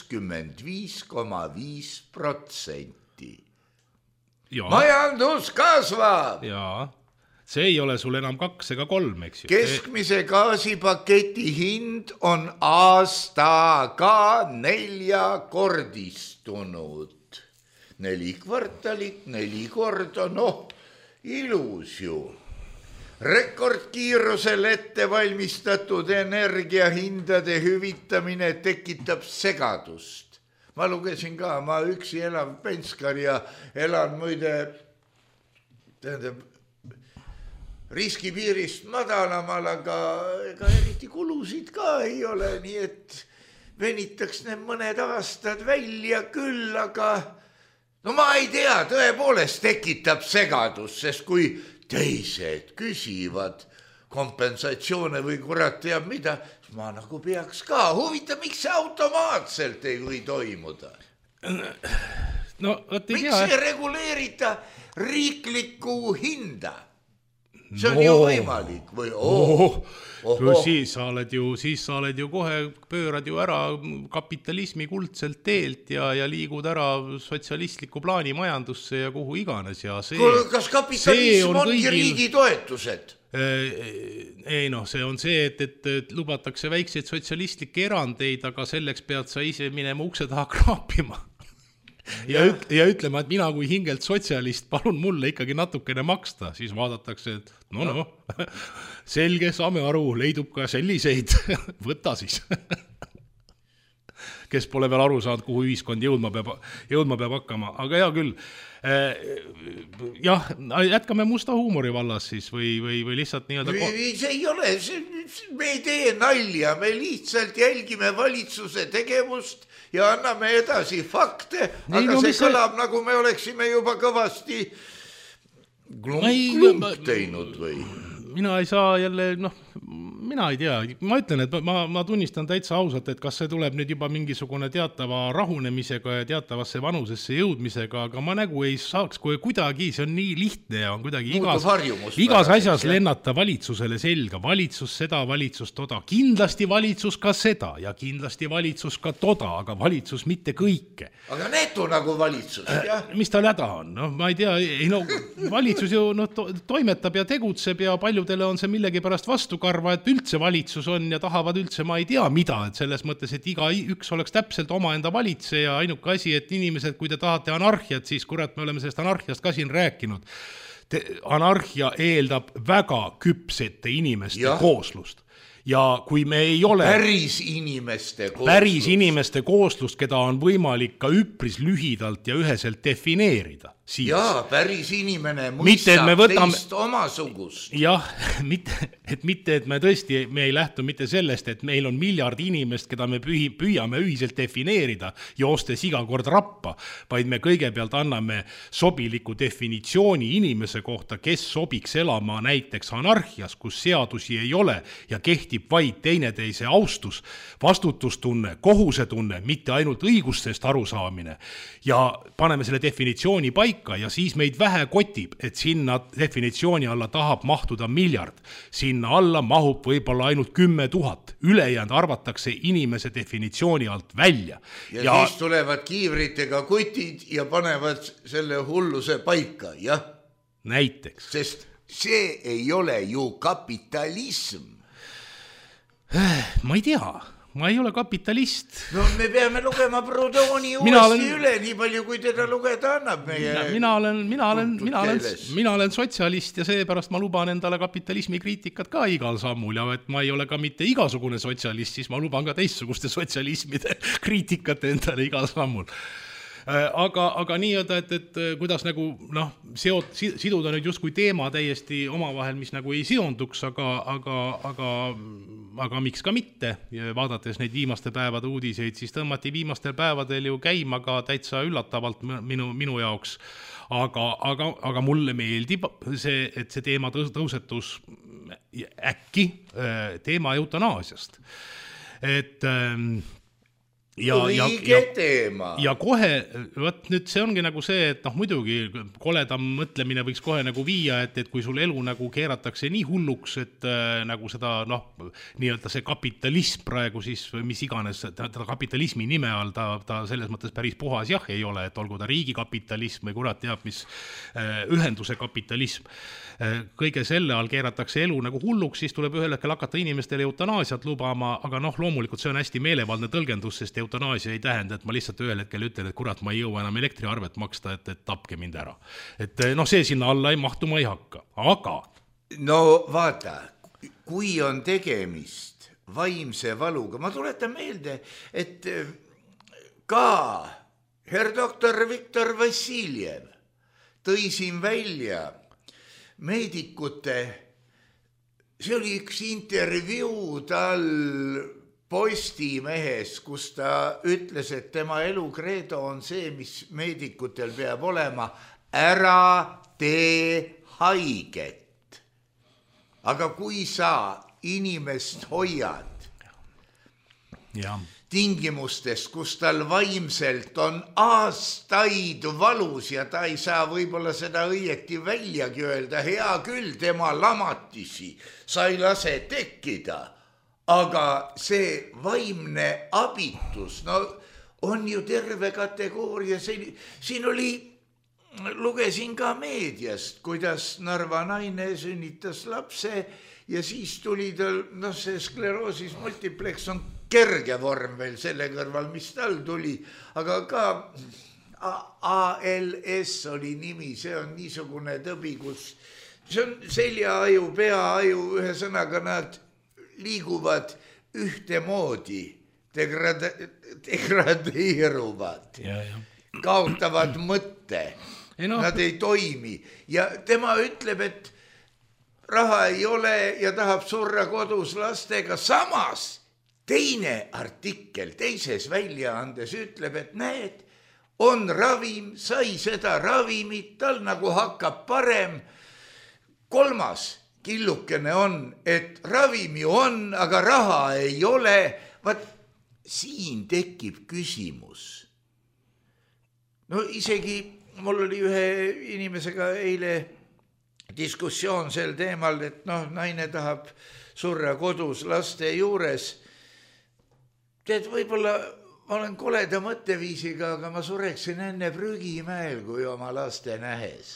65,5%. Majandus kasvab! Jaa. See ei ole sul enam 2 ega 3, eks ju. Keskmise gaasipaketi hind on aastaga 4-kordistunud. 4 kvartalit, 4 korda, ilus ju. Rekordkiirusel ette valmistatud energiahindade hüvitamine tekitab segadust. Ma lugesin ka, ma üksi elav penskar ja elan muide, riskipiirist madalamal, aga ega eriti kulusid ka ei ole, nii et venitaks need mõned aastad välja küll, aga ma ei tea, tõepoolest tekitab segadus, sest kui teised küsivad kompensatsioone või kurat teab mida, siis ma nagu peaks ka huvita, miks see automaatselt ei või toimuda? Miks ei reguleerita riiklikku hinda? See on ju võimalik või siis sa oled ju kohe, pöörad ju ära kapitalismi kuldselt teelt ja liigud ära sotsialistliku plaani majandusse ja kuhu iganes. Ja kas kapitalism ongi riigi toetused? Ei see on see, et lubatakse väikseid sotsialistlikke erandeid, aga selleks pead sa ise minema ukse taha kraapima. Ja ütlema, et mina kui hingelt sotsialist, palun mulle ikkagi natukene maksta, siis vaadatakse, et selge, saame aru, leidub ka selliseid, võta siis. Kes pole veel aru saanud, kuhu ühiskond jõudma peab hakkama, aga hea küll. Jah, jätkame musta huumori vallas siis või lihtsalt nii-öelda... See ei ole, me ei tee nalja, me lihtsalt jälgime valitsuse tegevust ja anname edasi fakte, aga see kõlab nagu me oleksime juba kõvasti klump teinud või... Mina ei saa jälle, mina ei tea, ma ütlen, et ma tunnistan täitsa ausalt, et kas see tuleb nüüd juba mingisugune teatava rahunemisega ja teatavasse vanusesse jõudmisega, aga ma nagu ei saaks, kui kuidagi see on nii lihtne ja on kuidagi igas asjas lennata valitsusele selga, valitsus seda, valitsus toda, kindlasti valitsus ka seda ja kindlasti valitsus ka toda, aga valitsus mitte kõike. Aga netu nagu valitsus, jah? Mis tal häda on? Ma ei tea, valitsus ju toimetab ja tegutseb ja paljudele on see millegipärast vastukarva, et üldse valitsus on ja tahavad üldse, ma ei tea mida, et selles mõttes, et iga üks oleks täpselt omaenda valitseja, ainuke asi, et inimesed, kui te tahate anarhiat, siis kurat, me oleme sellest anarhiast ka siin rääkinud. Anarhia eeldab väga küpsete inimeste kooslust. Ja kui me ei ole päris inimeste kooslust, keda on võimalik ka üpris lühidalt ja üheselt defineerida. Jaa, päris inimene mõistab teist omasugust. Jah, mitte, et me tõesti, me ei lähtu mitte sellest, et meil on miljard inimest, keda me püüame ühiselt defineerida, joostes iga kord rappa, vaid me kõigepealt anname sobiliku definitsiooni inimese kohta, kes sobiks elama näiteks anarhias, kus seadusi ei ole ja kehtib vaid teineteise austus, vastutustunne, kohusetunne, mitte ainult õigustest arusaamine ja paneme selle definitsiooni paika ja siis meid vähe kotib, et sinna definitsiooni alla tahab mahtuda miljard. Sinna alla mahub võib-olla ainult 10 000, ülejäänud arvatakse inimese definitsiooni alt välja. Ja siis tulevad kiivritega kutid ja panevad selle hulluse paika, jah? Näiteks. Sest see ei ole ju kapitalism. Ma ei tea, ma ei ole kapitalist. No me peame lugema Proudhoni uuesti üle, nii palju kui teda lugeda annab meie mina olen sotsialist ja seepärast ma luban endale kapitalismi kriitikat ka igal sammul ja et ma ei ole ka mitte igasugune sotsialist, siis ma luban ka teistsuguste sotsialismide kriitikat endale igal sammul. Aga nii-öelda, et kuidas nagu siduda nüüd just kui teema täiesti omavahel, mis nagu ei seonduks, aga miks ka mitte, vaadates neid viimaste päevade uudiseid, siis tõmmati viimastel päevadel ju käima ka täitsa üllatavalt minu jaoks, aga mulle meeldib see, et see teema tõusetus äkki teema eutanaasiast, et ja kohe, võt nüüd see ongi nagu see, et muidugi koledam mõtlemine võiks kohe nagu viia, et kui sul elu nagu keeratakse nii hulluks, et nagu seda nii-öelda see kapitalism praegu siis, mis iganes ta kapitalismi nime all, ta selles mõttes päris puhas jah ei ole, et olgu ta riigikapitalism või kurat teab, mis ühenduse kapitalism. Kõige selle all keeratakse elu nagu hulluks, siis tuleb ühel hetkel hakata inimestele eutanaasiat lubama, aga loomulikult see on hästi meelevaldne tõlgendus, sest eutanaasia ei tähenda, et ma lihtsalt ühel hetkel ütlen, et kurat, ma ei jõua enam elektriarvet maksta, et tapke mind ära. Et see sinna alla ei mahtuma ei hakka, aga... No vaata, kui on tegemist vaimse valuga, ma tuletan meelde, et ka herr doktor Viktor Vassiljev tõi siin välja meedikute, see oli üks intervjuu tal Postimehes, kus ta ütles, et tema elukreedo on see, mis meedikutel peab olema, ära tee haiget. Aga kui sa inimest hoiad tingimustes, kus tal vaimselt on aastaid valus ja ta ei saa võib-olla seda õieti väljagi öelda, hea küll, tema lamatisi sa ei lase tekkida, aga see vaimne abitus, on ju terve kategooria, siin oli, lugesin ka meediast, kuidas Narva naine sünnitas lapse ja siis tuli tal, see skleroosis multiplex on kerge vorm veel selle kõrval, mis tal tuli, aga ka ALS oli nimi, see on niisugune tõbi, kus see on seljaaju, peaaju, ühe sõnaga nad liiguvad ühtemoodi, degradeeruvad, kaotavad mõtte, nad ei toimi ja tema ütleb, et raha ei ole ja tahab surra kodus lastega, samas teine artikkel teises väljaandes ütleb, et näed, on ravim, sai seda ravimit, tal nagu hakkab parem. Kolmas killukene on, et ravim ju on, aga raha ei ole. Vaat siin tekib küsimus. Isegi mul oli ühe inimesega eile diskussioon sel teemal, et naine tahab surra kodus laste juures. Tead, võib-olla ma olen koleda mõtteviisiga, aga ma sureksin enne prügimäel, kui oma laste nähes.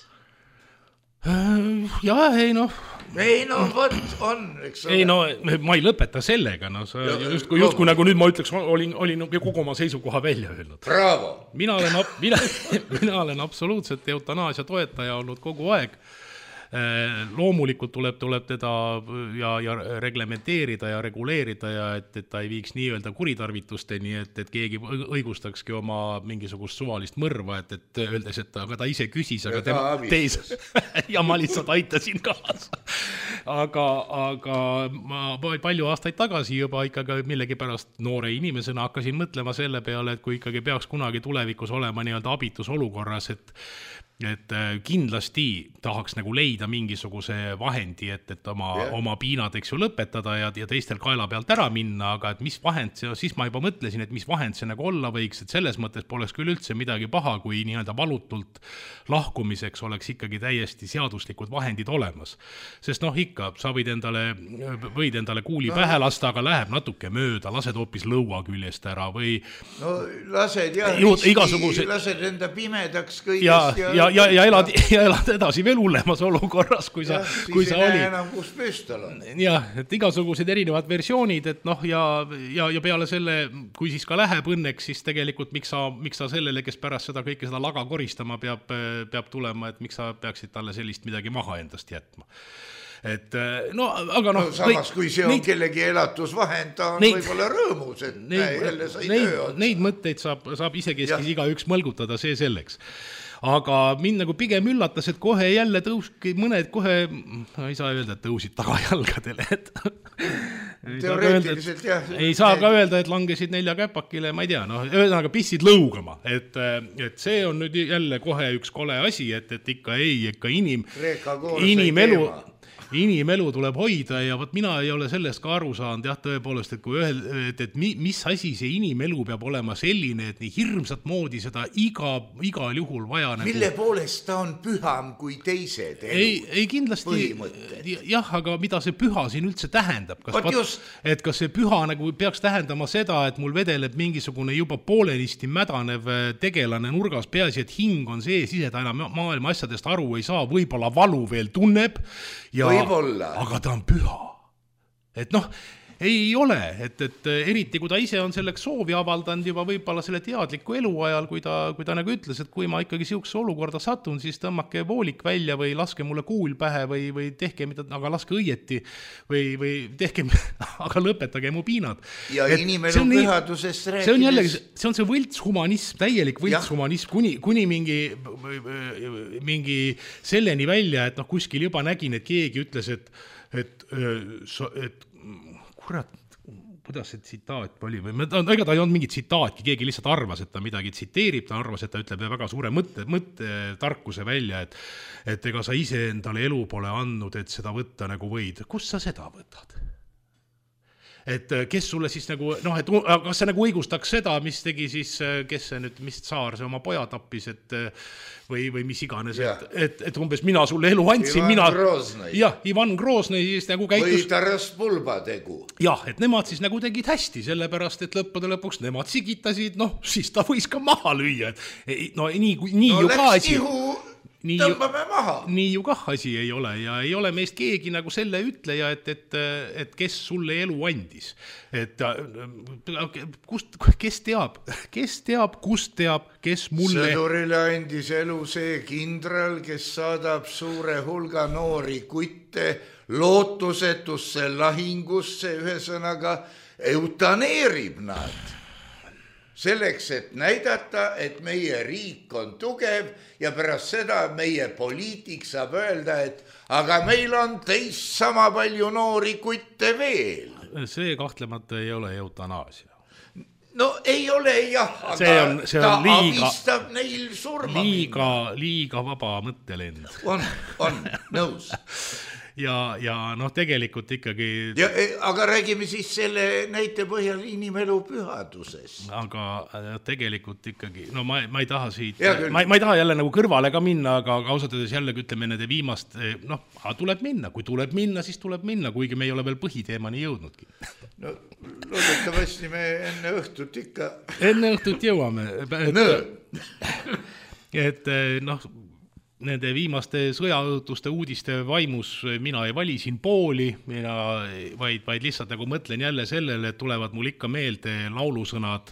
Ja, vot on, eks ole. Ma ei lõpeta sellega, justkui nagu nüüd ma ütleks, olin kogu oma seisukoha välja öelnud. Bravo! Mina olen absoluutselt eutanaasia toetaja olnud kogu aeg. Loomulikult tuleb teda ja reglementeerida ja reguleerida ja et ta ei viiks nii-öelda kuritarvitusteni, et keegi õigustakski oma mingisugust suvalist mõrva, et öeldes, et aga ta ise küsis, aga tema teis ja ma lihtsalt aitasin kaasa. Aga ma palju aastaid tagasi juba ikkagi millegipärast noore inimesena hakkasin mõtlema selle peale, et kui ikkagi peaks kunagi tulevikus olema nii-öelda abitus olukorras, et et kindlasti tahaks nagu leida mingisuguse vahendi, et oma piinad, eks ju, lõpetada ja teistel kaela pealt ära minna, aga et mis vahend see, siis ma juba mõtlesin, et mis vahend see nagu olla võiks, et selles mõttes poleks küll üldse midagi paha, kui nii-öelda valutult lahkumiseks oleks ikkagi täiesti seaduslikud vahendid olemas. Sest noh, ikka, sa võid endale kuuli pähe lasta, aga läheb natuke mööda, lased hoopis lõua küljest ära või no lased lased enda pimedaks kõigest ja elad edasi veel hullemas olukorras, kui sa olid. Enam kus püstol on. Jah, et igasugused erinevad versioonid, et noh, ja peale selle, kui siis ka läheb õnneks, siis tegelikult miks sa sellele, kes pärast seda kõike seda laga koristama peab tulema, et miks sa peaksid talle sellist midagi maha endast jätma. Et no, aga noh. Samas, kui see on kellegi elatusvahend, ta on võib-olla rõõmus, et jälle sai töö otsa. Neid mõtteid saab isekeskis igaüks mõlgutada, see selleks. Aga mind nagu pigem üllatas, et kohe jälle mõned kohe, ei saa öelda, et tõusid tagajalgadele, et teoreetiliselt jah. Ei saa ka öelda, et langesid 4 käpakile, ma ei tea, noh, ühesõnaga pissid lõugama, et see on nüüd jälle kohe üks kole asi, et ikka inimelu tuleb hoida ja võt mina ei ole sellest ka aru saanud, jah, tõepoolest, et mis asi see inimelu peab olema selline, et nii hirmsat moodi seda igal juhul vaja nagu... Mille poolest ta on püham kui teised elud? Ei kindlasti, jah, aga mida see püha siin üldse tähendab? Kas see püha nagu peaks tähendama seda, et mul vedeleb mingisugune juba poolenisti mädanev tegelane nurgas, peaasi, et hing on sees, ise ta enam maailma asjadest aru ei saa, võib-olla valu veel tunneb ja aga ta on püha. Et noh, ei ole, et eriti kui ta ise on selleks soovi avaldanud juba võib-olla selle teadliku elu ajal, kui ta nagu ütles, et kui ma ikkagi siukse olukorda satun, siis tõmmake voolik välja või laske mulle kuul pähe või tehke mida, aga laske õieti või tehke, aga lõpetage mu piinad. Ja inimelu pühadusest rääkides. See on jällegi, see on see võltshumanism, täielik võltshumanism, kuni mingi selleni välja, et noh, kuskil juba nägin, et keegi ütles, et kurat, kuidas see tsitaat oli või ega ta ei olnud mingi tsitaatki, keegi lihtsalt arvas, et ta midagi tsiteerib, ta arvas, et ta ütleb väga suure mõttetarkuse välja, et ega sa ise endale elu pole andnud, et seda võtta nagu võid. Kust sa seda võtad? Et kes sulle siis nagu, noh, et kas see nagu õigustaks seda, mis tegi siis, kes see nüüd, mis saar see oma poja tappis, või mis iganes, et umbes mina sulle elu andsin, Ivan Groznõi siis nagu käitus. Või Taras Bulba tegu. Jah, et nemad siis nagu tegid hästi, sellepärast, et lõppude lõpuks nemad sigitasid, noh, siis ta võis ka maha lüüa. No nii ju ka asi. Tõmbame maha. Nii ju kah asi ei ole ja ei ole meist keegi nagu selle ütleja, et kes sulle elu andis. Et kes teab, kust teab, kes mulle... Sõdurile andis elu see kindral, kes saadab suure hulga noori kutte lootusetusse lahingusse, ühesõnaga eutaneerib nad. Selleks, et näidata, et meie riik on tugev ja pärast seda meie poliitik saab öelda, et aga meil on teist sama palju noori kutte veel. See kahtlemata ei ole eutanaasia. No ei ole jah, aga ta avistab neil surma. Liiga vaba mõttelend. On, nõus. Ja noh, tegelikult ikkagi... Aga räägime siis selle näite põhjal inimelu pühadusest. Aga tegelikult ikkagi, no ma ei taha siit, ma ei taha jälle nagu kõrvale ka minna, aga ausalt öeldes jällegi ütleme nende viimast, noh, tuleb minna, kui tuleb minna, siis tuleb minna, kuigi me ei ole veel põhiteemani jõudnudki. No loodetavasti me enne õhtut ikka... Enne õhtut jõuame. Et noh... Nende viimaste sõjaõutuste uudiste vaimus mina ei vali siin pooli, vaid lihtsalt nagu mõtlen jälle sellele, et tulevad mul ikka meelde laulusõnad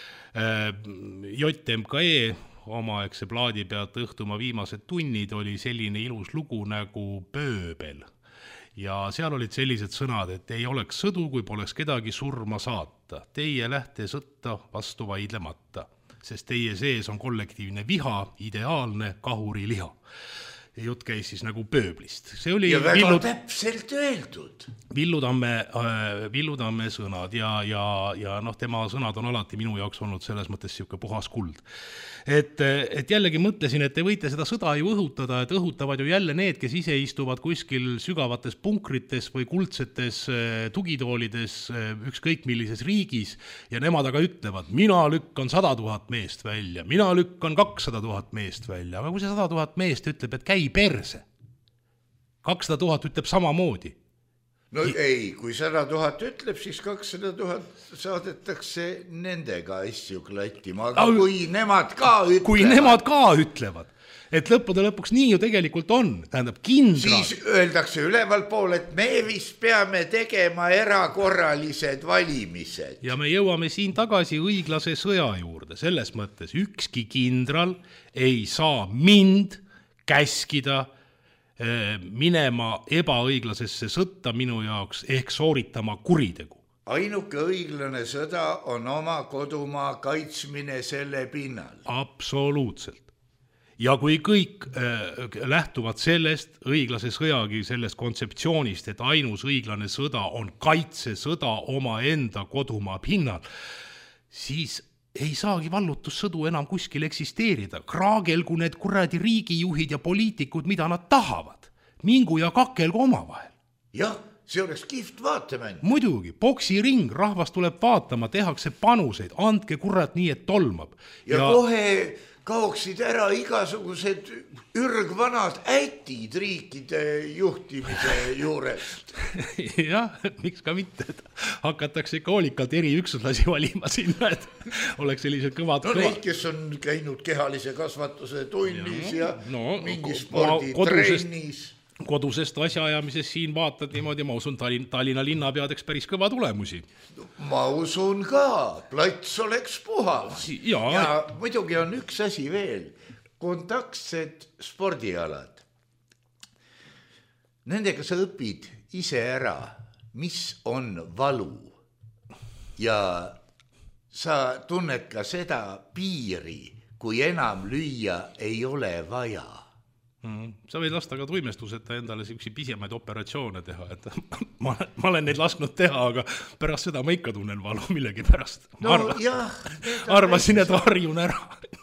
JMKE omaaegse plaadi pealt Õhtumaa viimased tunnid oli selline ilus lugu nagu Pööbel. Ja seal olid sellised sõnad, et ei oleks sõdu, kui poleks kedagi surma saata. Teie lähte sõtta vastu vaidlemata. Sest teie sees on kollektiivne viha, ideaalne kahuriliha. jutt käis siis nagu pööblist. See oli ja väga täpselt öeldud. Villu Tamme sõnad ja noh, tema sõnad on alati minu jaoks olnud selles mõttes siuke puhas kuld. Et jällegi mõtlesin, et te võite seda sõda ju õhutada, et õhutavad ju jälle need, kes ise istuvad kuskil sügavates punkrites või kuldsetes tugitoolides ükskõik millises riigis ja nemad aga ütlevad, mina lükkan 100 000 meest välja, mina lükkan 200 000 meest välja, aga kui see 100 000 meest ütleb, et käi perse, 200 000 ütleb samamoodi. No ei, kui 100 000 ütleb, siis 200 000 saadetakse nendega asju klattima, aga kui nemad ka ütlevad, et lõppude lõpuks nii ju tegelikult on, tähendab kindral. Siis öeldakse üleval pool, et me vist peame tegema erakorralised valimised. Ja me jõuame siin tagasi õiglase sõja juurde, selles mõttes ükski kindral ei saa mind käskida minema ebaõiglasesse sõtta minu jaoks ehk sooritama kuritegu. Ainuke õiglane sõda on oma kodumaa kaitsmine selle pinnal. Absoluutselt. Ja kui kõik lähtuvad sellest õiglase sõjagi sellest kontseptsioonist, et ainus õiglane sõda on kaitsesõda oma enda kodumaa pinnal, siis ei saagi vallutussõdu enam kuskil eksisteerida. Kraagelgu need kuradi riigijuhid ja poliitikud, mida nad tahavad. Mingu ja kakelgu omavahel. Jah, see oleks kihvt vaatemäng. Muidugi, boksiring, rahvas tuleb vaatama, tehakse panuseid, andke kurat nii, et tolmab. Ja kohe kaoksid ära igasugused ürgvanad ätid riikide juhtimise juurest. Jah, miks ka mitte. Hakatakse ikka hoolikalt eriüksuslasi valima sinna, et oleks sellised kõvad. No neid, kes on käinud kehalise kasvatuse tunnis ja mingi sporditrennis. Kodusest asjaajamises siin vaatad niimoodi, ma usun Tallinna linnapeadeks päris kõva tulemusi. Ma usun ka, plats oleks puhas. Ja muidugi on üks asi veel, kontaktsed spordialad. Nendega sa õpid ise ära, mis on valu. Ja sa tunned ka seda piiri, kui enam lüüa ei ole vaja. Sa võid lasta ka tuimestuseta endale siuksi pisemaid operatsioone teha, et ma olen neid lasknud teha, aga pärast seda ma ikka tunnen valu millegi pärast. Arvasin, et harjun ära.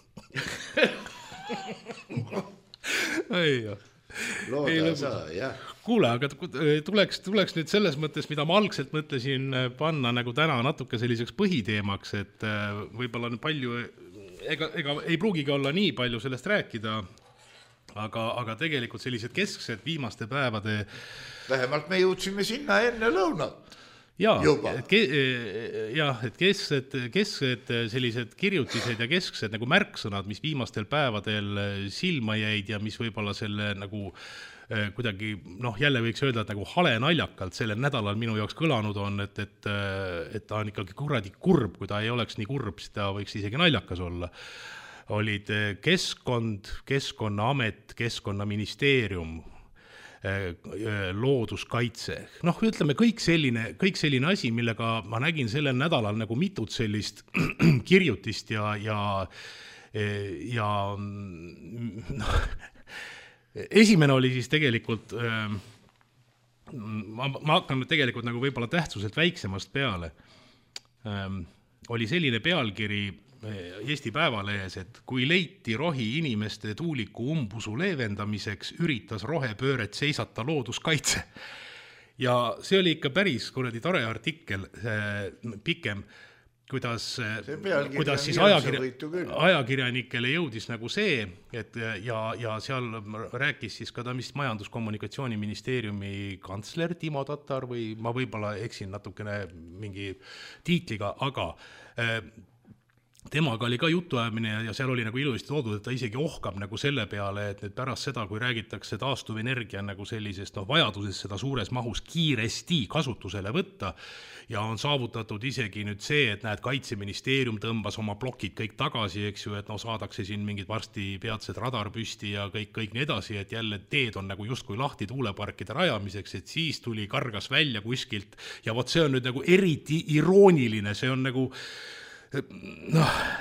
Looda sa, jah. Kuule, aga tuleks nüüd selles mõttes, mida ma algselt mõtlesin panna nagu täna natuke selliseks põhiteemaks, et võib-olla palju, ega ei pruugigi olla nii palju sellest rääkida, aga tegelikult sellised kesksed viimaste päevade... Vähemalt me jõudsime sinna enne lõunat. Et kesksed sellised kirjutised ja kesksed nagu märksõnad, mis viimastel päevadel silma jäid ja mis võib-olla selle nagu kuidagi, jälle võiks öelda, et nagu hale naljakalt sellel nädalal minu jaoks kõlanud on, et ta on ikkagi kuradi kurb, kui ta ei oleks nii kurb, siis ta võiks isegi naljakas olla. Olid keskkond, Keskkonnaamet, Keskkonnaministeerium, looduskaitse. Ütleme kõik selline asi, millega ma nägin sellel nädalal nagu mitut sellist kirjutist ja esimene oli siis tegelikult, ma hakkan tegelikult nagu võib-olla tähtsuselt väiksemast peale, oli selline pealkiri Eesti Päevalehes, et kui leiti rohi inimeste tuuliku umbusu leevendamiseks, üritas rohepööret seisata looduskaitse. Ja see oli ikka päris kuradi tore artikkel, pikem, kuidas siis ajakirjanikele jõudis nagu see, et ja seal rääkis siis ka ta vist Majandus-Kommunikatsiooniministeeriumi kantsler Timo Tatar või ma võib-olla eksin natukene mingi tiitliga, aga temaga oli ka jutuajamine ja seal oli nagu ilusti toodud, et ta isegi ohkab nagu selle peale, et nüüd pärast seda, kui räägitakse taastuvenergia nagu sellisest vajadusest seda suures mahus kiiresti kasutusele võtta ja on saavutatud isegi nüüd see, et näed, Kaitseministeerium tõmbas oma plokid kõik tagasi, eks ju, et saadakse siin mingid varsti peatsed radarpüsti ja kõik nii edasi, et jälle teed on nagu justkui lahti tuuleparkide rajamiseks, et siis tuli kargas välja kuskilt ja vot see on nüüd nagu eriti irooniline, see on nagu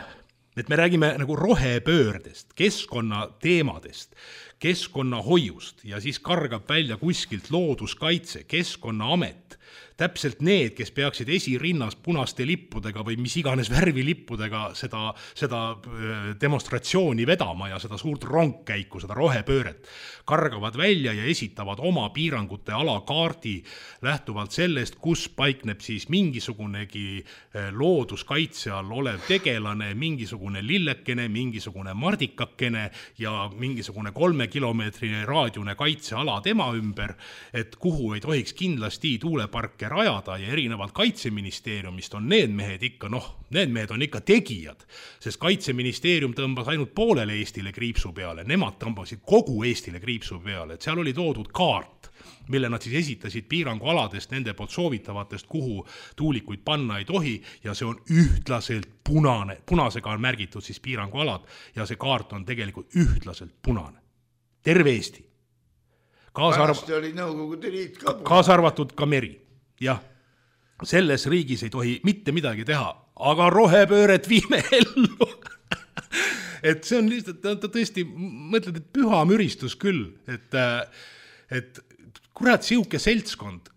et me räägime nagu rohepöördest, keskkonnateemadest, keskkonnahoiust ja siis kargab välja kuskilt looduskaitse, Keskkonnaamet, täpselt need, kes peaksid esirinnas punaste lippudega või mis iganes värvilippudega seda demonstratsiooni vedama ja seda suurt rongkäiku, seda rohepööret, kargavad välja ja esitavad oma piirangute alakaardi lähtuvalt sellest, kus paikneb siis mingisugunegi looduskaitse all olev tegelane, mingisugune lillekene, mingisugune mardikakene ja mingisugune 3 kilomeetri raadiune kaitseala tema ümber, et kuhu ei tohiks kindlasti tuuleparke rajada ja erinevalt Kaitseministeeriumist on need mehed ikka, need mehed on ikka tegijad, sest Kaitseministeerium tõmbas ainult poolele Eestile kriipsu peale, nemad tõmbasid kogu Eestile kriipsu peale, et seal oli toodud kaart, mille nad siis esitasid piirangualadest, nende poolt soovitavatest, kuhu tuulikuid panna ei tohi ja see on ühtlaselt punasega on märgitud siis piirangualad ja see kaart on tegelikult ühtlaselt punane. Terve Eesti. Kaasa arvatud ka meri. Jah, selles riigis ei tohi mitte midagi teha, aga rohepööret viime ellu. Et see on lihtsalt, tõesti, mõtled, et püha müristus küll, et kurat, siuke seltskond,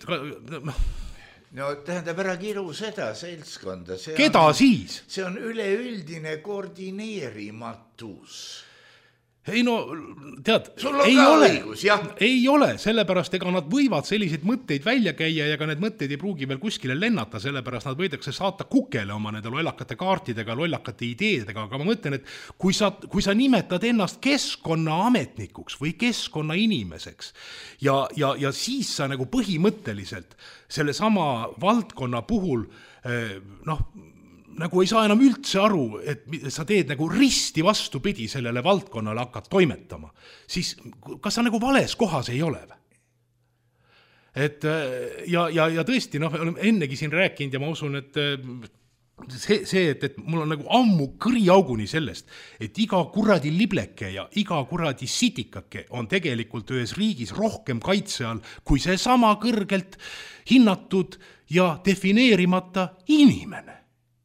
No tähendab, ära kiru seda seltskonda. Keda siis? See on üleüldine koordineerimatus. Ei no, tead, ei ole, sellepärast ega nad võivad selliseid mõtteid välja käia ja ka need mõtteid ei pruugi veel kuskile lennata, sellepärast nad võidakse saata kukele oma nende lollakate kaartidega, lollakate ideedega, aga ma mõtlen, et kui sa nimetad ennast keskkonnaametnikuks või keskkonnainimeseks ja siis sa nagu põhimõtteliselt selle sama valdkonna puhul nagu ei saa enam üldse aru, et sa teed nagu risti vastupidi sellele valdkonnale hakkad toimetama, siis kas sa nagu vales kohas ei ole või? Et ja tõesti, ennegi siin rääkinud ja ma usun, et et mul on nagu ammu kõriauguni sellest, et iga kuradi libleke ja iga kuradi sitikake on tegelikult ühes riigis rohkem kaitse all kui see sama kõrgelt hinnatud ja defineerimata inimene.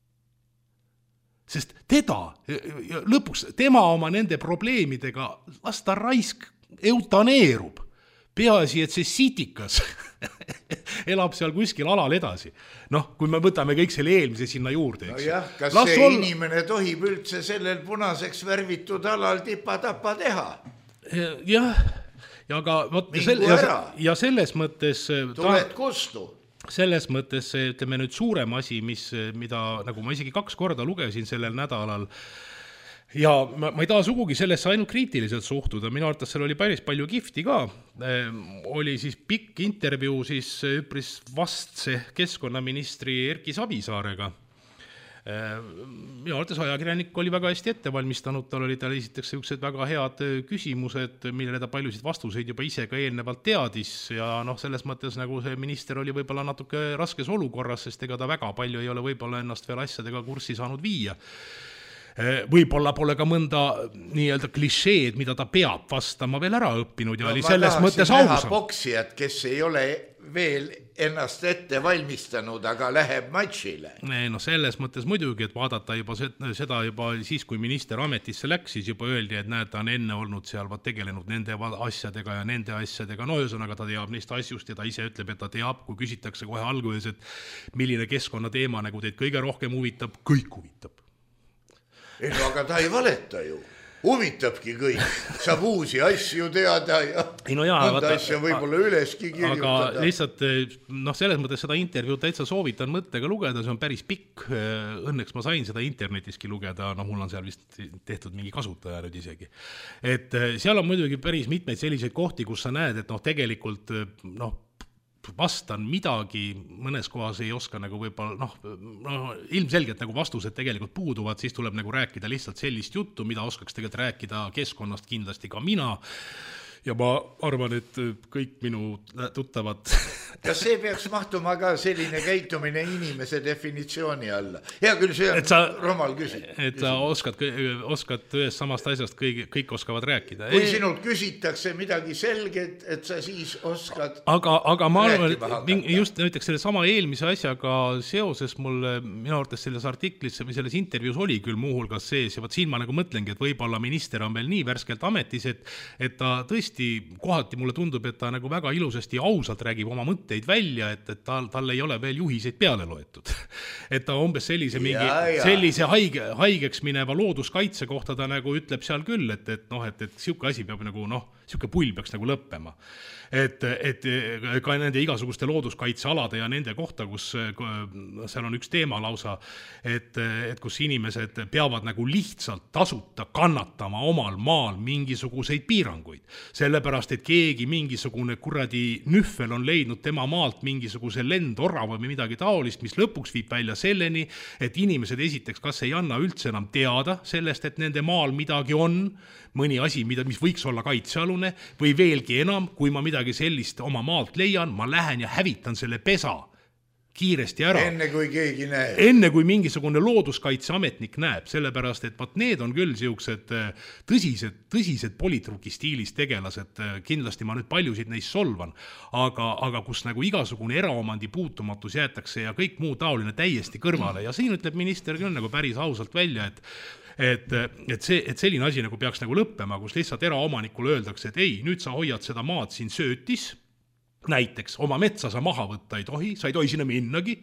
Sest lõpuks tema oma nende probleemidega las ta raisk eutaneerub. Peaasi, et see sitikas elab seal kuskil alal edasi. Kui me võtame kõik selle eelmise sinna juurde. No jah, kas inimene tohib üldse sellel punaseks värvitud alal tipa-tapa teha? Jah, aga ja selles mõttes tuled kustu. Selles mõttes see, ütleme nüüd suurem asi, mida nagu ma isegi 2 korda lugesin sellel nädalal ja ma ei taha sugugi sellesse ainult kriitiliselt suhtuda, minu arvates seal oli päris palju kihvti ka, oli siis pikk intervjuu siis üpris vastse keskkonnaministri Erki Savisaarega. Minu arvates ajakirjanik oli väga hästi ette valmistanud, tal esiteks sellised väga head küsimused, millele ta paljusid vastuseid juba ise ka eelnevalt teadis ja selles mõttes nagu see minister oli võib-olla natuke raskes olukorras, sest ega ta väga palju ei ole võib-olla ennast veel asjadega kurssi saanud viia. Võib-olla pole ka mõnda nii-öelda klišeed, mida ta peab vastama veel ära õppinud ja oli selles mõttes ausam. Poksijad, kes ei ole veel ennast ette valmistanud, aga läheb matšile. Selles mõttes muidugi, et vaadata juba seda juba siis, kui minister ametisse läks, siis juba öeldi, et näed, ta on enne olnud seal, tegelenud nende asjadega ja nende asjadega. Ühesõnaga ta teab neist asjust ja ta ise ütleb, et ta teab, kui küsitakse kohe alguses, et milline keskkonnateema nagu teid kõige rohkem huvitab, kõik huvitab. Aga ta ei valeta ju. Huvitabki kõik, saab uusi asju teada ja mõnda asja võib-olla üleski kirjutada. Aga lihtsalt, selles mõttes seda intervjuud täitsa soovitan mõttega lugeda, see on päris pikk, õnneks ma sain seda internetiski lugeda, mul on seal vist tehtud mingi kasutaja nüüd isegi. Et seal on muidugi päris mitmeid selliseid kohti, kus sa näed, et tegelikult vastan midagi, mõnes kohas ei oska nagu võib-olla, ilmselgelt nagu vastused tegelikult puuduvad, siis tuleb nagu rääkida lihtsalt sellist juttu, mida oskaks tegelikult rääkida keskkonnast kindlasti ka mina ja ma arvan, et kõik minu tuttavad kas see peaks mahtuma ka selline käitumine inimese definitsiooni alla? Hea küll, see on rumal küsimus. Et sa oskad ühest samast asjast kõik oskavad rääkida. Kui sinult küsitakse midagi selget, et sa siis oskad aga ma arvan, et just näiteks selle sama eelmise asjaga seoses mulle minu arvates selles artiklis või selles intervjuus oli küll muuhulgas sees ja võt siin ma nagu mõtlengi, et võib-olla minister on veel nii värskelt ametis, et ta tõesti kohati mulle tundub, et ta nagu väga ilusasti ja ausalt räägib oma mõtteid välja, et tal ei ole veel juhiseid peale loetud. Et ta umbes sellise haigeks mineva looduskaitse kohta ta nagu ütleb seal küll, et siuke asi peab nagu, siuke pull peaks nagu lõppema. Et ka nende igasuguste looduskaitsealade ja nende kohta, kus seal on üks teema lausa, et kus inimesed peavad nagu lihtsalt tasuta kannatama omal maal mingisuguseid piiranguid. Sellepärast, et keegi mingisugune kuradi nühvel on leidnud tema maalt mingisuguse lendorava või midagi taolist, mis lõpuks viib välja selleni, et inimesed esiteks kas ei anna üldse enam teada sellest, et nende maal midagi on, mõni asi, mis võiks olla kaitsealune, või veelgi enam, kui ma midagi sellist oma maalt leian, ma lähen ja hävitan selle pesa kiiresti ära. Enne kui keegi näeb. Enne kui mingisugune looduskaitseametnik näeb, sellepärast, et need on küll siuksed tõsised politruki stiilis tegelased, kindlasti ma nüüd paljusid neist solvan, aga kus nagu igasugune eraomandi puutumatus jäetakse ja kõik muu taoline täiesti kõrvale ja siin ütleb minister küll nagu päris ausalt välja, et selline asi nagu peaks nagu lõppema, kus lihtsalt eraomanikule öeldakse, et ei, nüüd sa hoiad seda maad siin söötis, näiteks oma metsa sa maha võtta ei tohi, sa ei tohi sinna minnagi,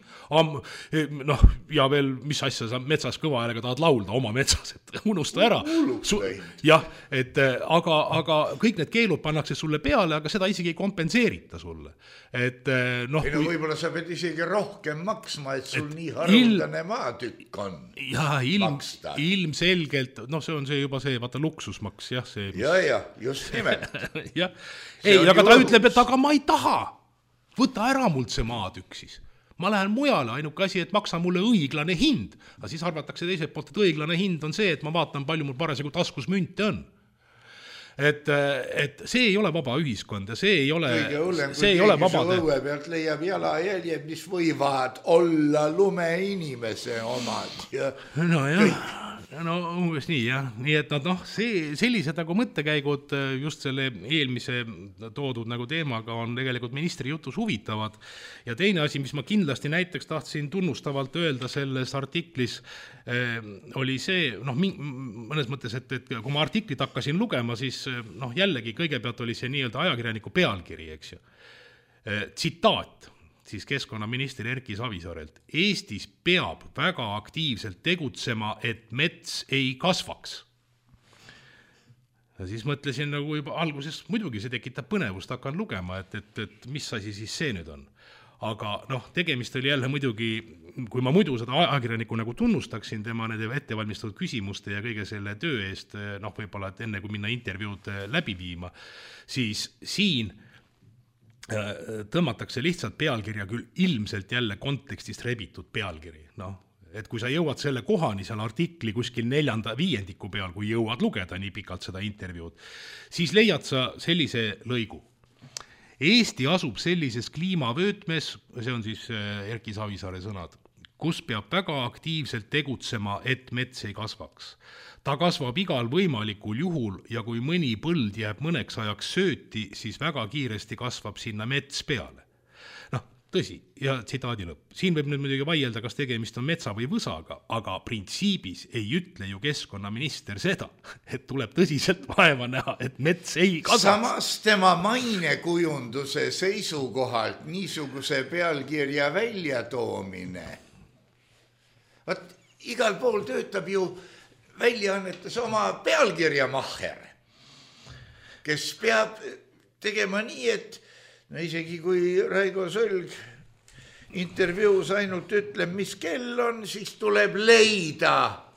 ja veel, mis asja sa metsas kõva häälega tahad laulda oma metsas, et unusta ära. Jah, aga kõik need keelud pannakse sulle peale, aga seda isegi ei kompenseerita sulle. Võib-olla sa pead isegi rohkem maksma, et sul nii haruldane maatükk on. Ja ilmselgelt, see on see juba see, vaata luksusmaks, jah, see. Ja, just nimelt. Jah, ei, aga ta ütleb, et aga ma ei taha. Võta ära mult see maatükk siis. Ma lähen mujale, ainuke asi, et maksa mulle õiglane hind. Aga siis arvatakse teiselt poolt, et õiglane hind on see, et ma vaatan, palju mul parasjagu taskus münte on. Et see ei ole vaba ühiskond ja see ei ole vaba. Õue pealt leiab jalajäljed, mis võivad olla lumeinimese omad. Umbes nii, jah. Nii et sellised nagu mõttekäigud just selle eelmise toodud nagu teemaga on tegelikult ministri jutus huvitavad. Ja teine asi, mis ma kindlasti näiteks tahtsin tunnustavalt öelda selles artiklis, oli see, mõnes mõttes, et kui ma artiklit hakkasin lugema, siis jällegi kõigepealt oli see nii-öelda ajakirjaniku pealkiri, eks ju. Tsitaat siis keskkonnaminister Erki Savisaarelt. Eestis peab väga aktiivselt tegutsema, et mets ei kasvaks. Ja siis mõtlesin nagu juba alguses, muidugi see tekitab põnevust, hakkan lugema, et mis asi siis see nüüd on. Aga tegemist oli jälle muidugi, kui ma muidu seda ajakirjaniku nagu tunnustaksin tema nende ettevalmistatud küsimuste ja kõige selle töö eest, võib-olla et enne kui minna intervjuud läbi viima, siis siin tõmmatakse lihtsalt pealkirja küll ilmselt jälle kontekstist rebitud pealkiri. Et kui sa jõuad selle kohani seal artikli kuskil 4/5 peal, kui jõuad lugeda nii pikalt seda intervjuud, siis leiad sa sellise lõigu. Eesti asub sellises kliimavöötmes, see on siis Erki Savisaare sõnad, kus peab väga aktiivselt tegutsema, et mets ei kasvaks. Ta kasvab igal võimalikul juhul ja kui mõni põld jääb mõneks ajaks sööti, siis väga kiiresti kasvab sinna mets peale. Tõsi, ja tsitaadi lõpp. Siin võib nüüd muidugi vaielda, kas tegemist on metsa või võsaga, aga printsiibis ei ütle ju keskkonnaminister seda, et tuleb tõsiselt vaeva näha, et mets ei kasvaks. Samas tema mainekujunduse seisukohalt niisuguse pealkirja väljatoomine. Igal pool töötab ju väljaannetes oma pealkirjamacher, kes peab tegema nii, et isegi kui Raigo Sölg intervjuus ainult ütleb, mis kell on, siis tuleb leida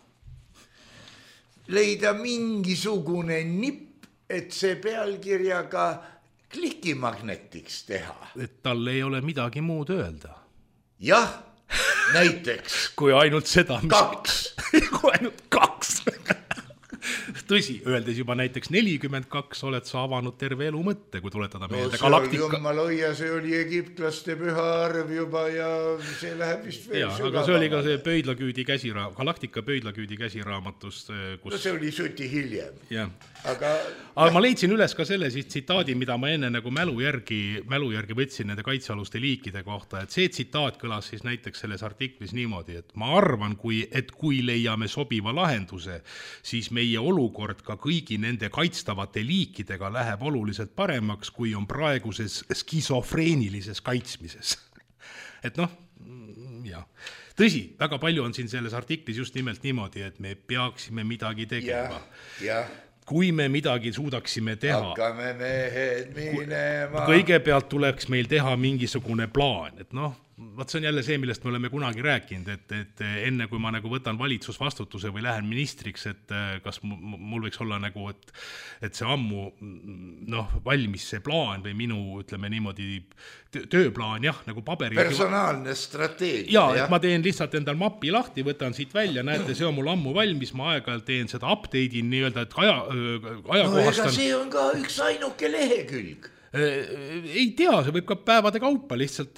mingisugune nipp, et see pealkirjaga klikimagnetiks teha. Et tal ei ole midagi muud öelda. Jah, näiteks. Kui ainult seda. Kaks. Kui ainult 2. tõsi, öeldes juba näiteks 42 oled sa avanud terve elu mõtte, kui tuletada meelde see galaktika. Jumal hoia, see oli egiptlaste püha arv juba ja see läheb vist veel sügavamale. Aga see oli ka see pöidlaküüdi galaktika pöidlaküüdi käsiraamatus, kus... No see oli suti hiljem. Jah. Aga ma leidsin üles ka selle tsitaadi, mida ma enne nagu mälu järgi võtsin nende kaitsealuste liikide kohta, et see tsitaat kõlas siis näiteks selles artiklis niimoodi, et ma arvan, kui leiame sobiva lahenduse, siis meie olukord ka kõigi nende kaitstavate liikidega läheb oluliselt paremaks, kui on praeguses skisofreenilises kaitsmises. Et noh, jah. Tõsi, väga palju on siin selles artiklis just nimelt niimoodi, et me peaksime midagi tegema. Jah. Kui me midagi suudaksime teha. Hakkame mehed minema. Kõigepealt tuleks meil teha mingisugune plaan, et noh, vaat see on jälle see, millest me oleme kunagi rääkinud, et enne kui ma nagu võtan valitsusvastutuse või lähen ministriks, et kas mul võiks olla nagu, et see ammu valmis see plaan või minu, ütleme niimoodi, tööplaan, jah, nagu paberil. Personaalne strateegia. Ja, et ma teen lihtsalt endal mapi lahti, võtan siit välja, näete, see on mul ammu valmis, ma aeg-ajalt teen seda update'in nii-öelda, et ajakohastan. Ega see on ka üks ainuke lehekülg. Ei tea, see võib ka päevade kaupa lihtsalt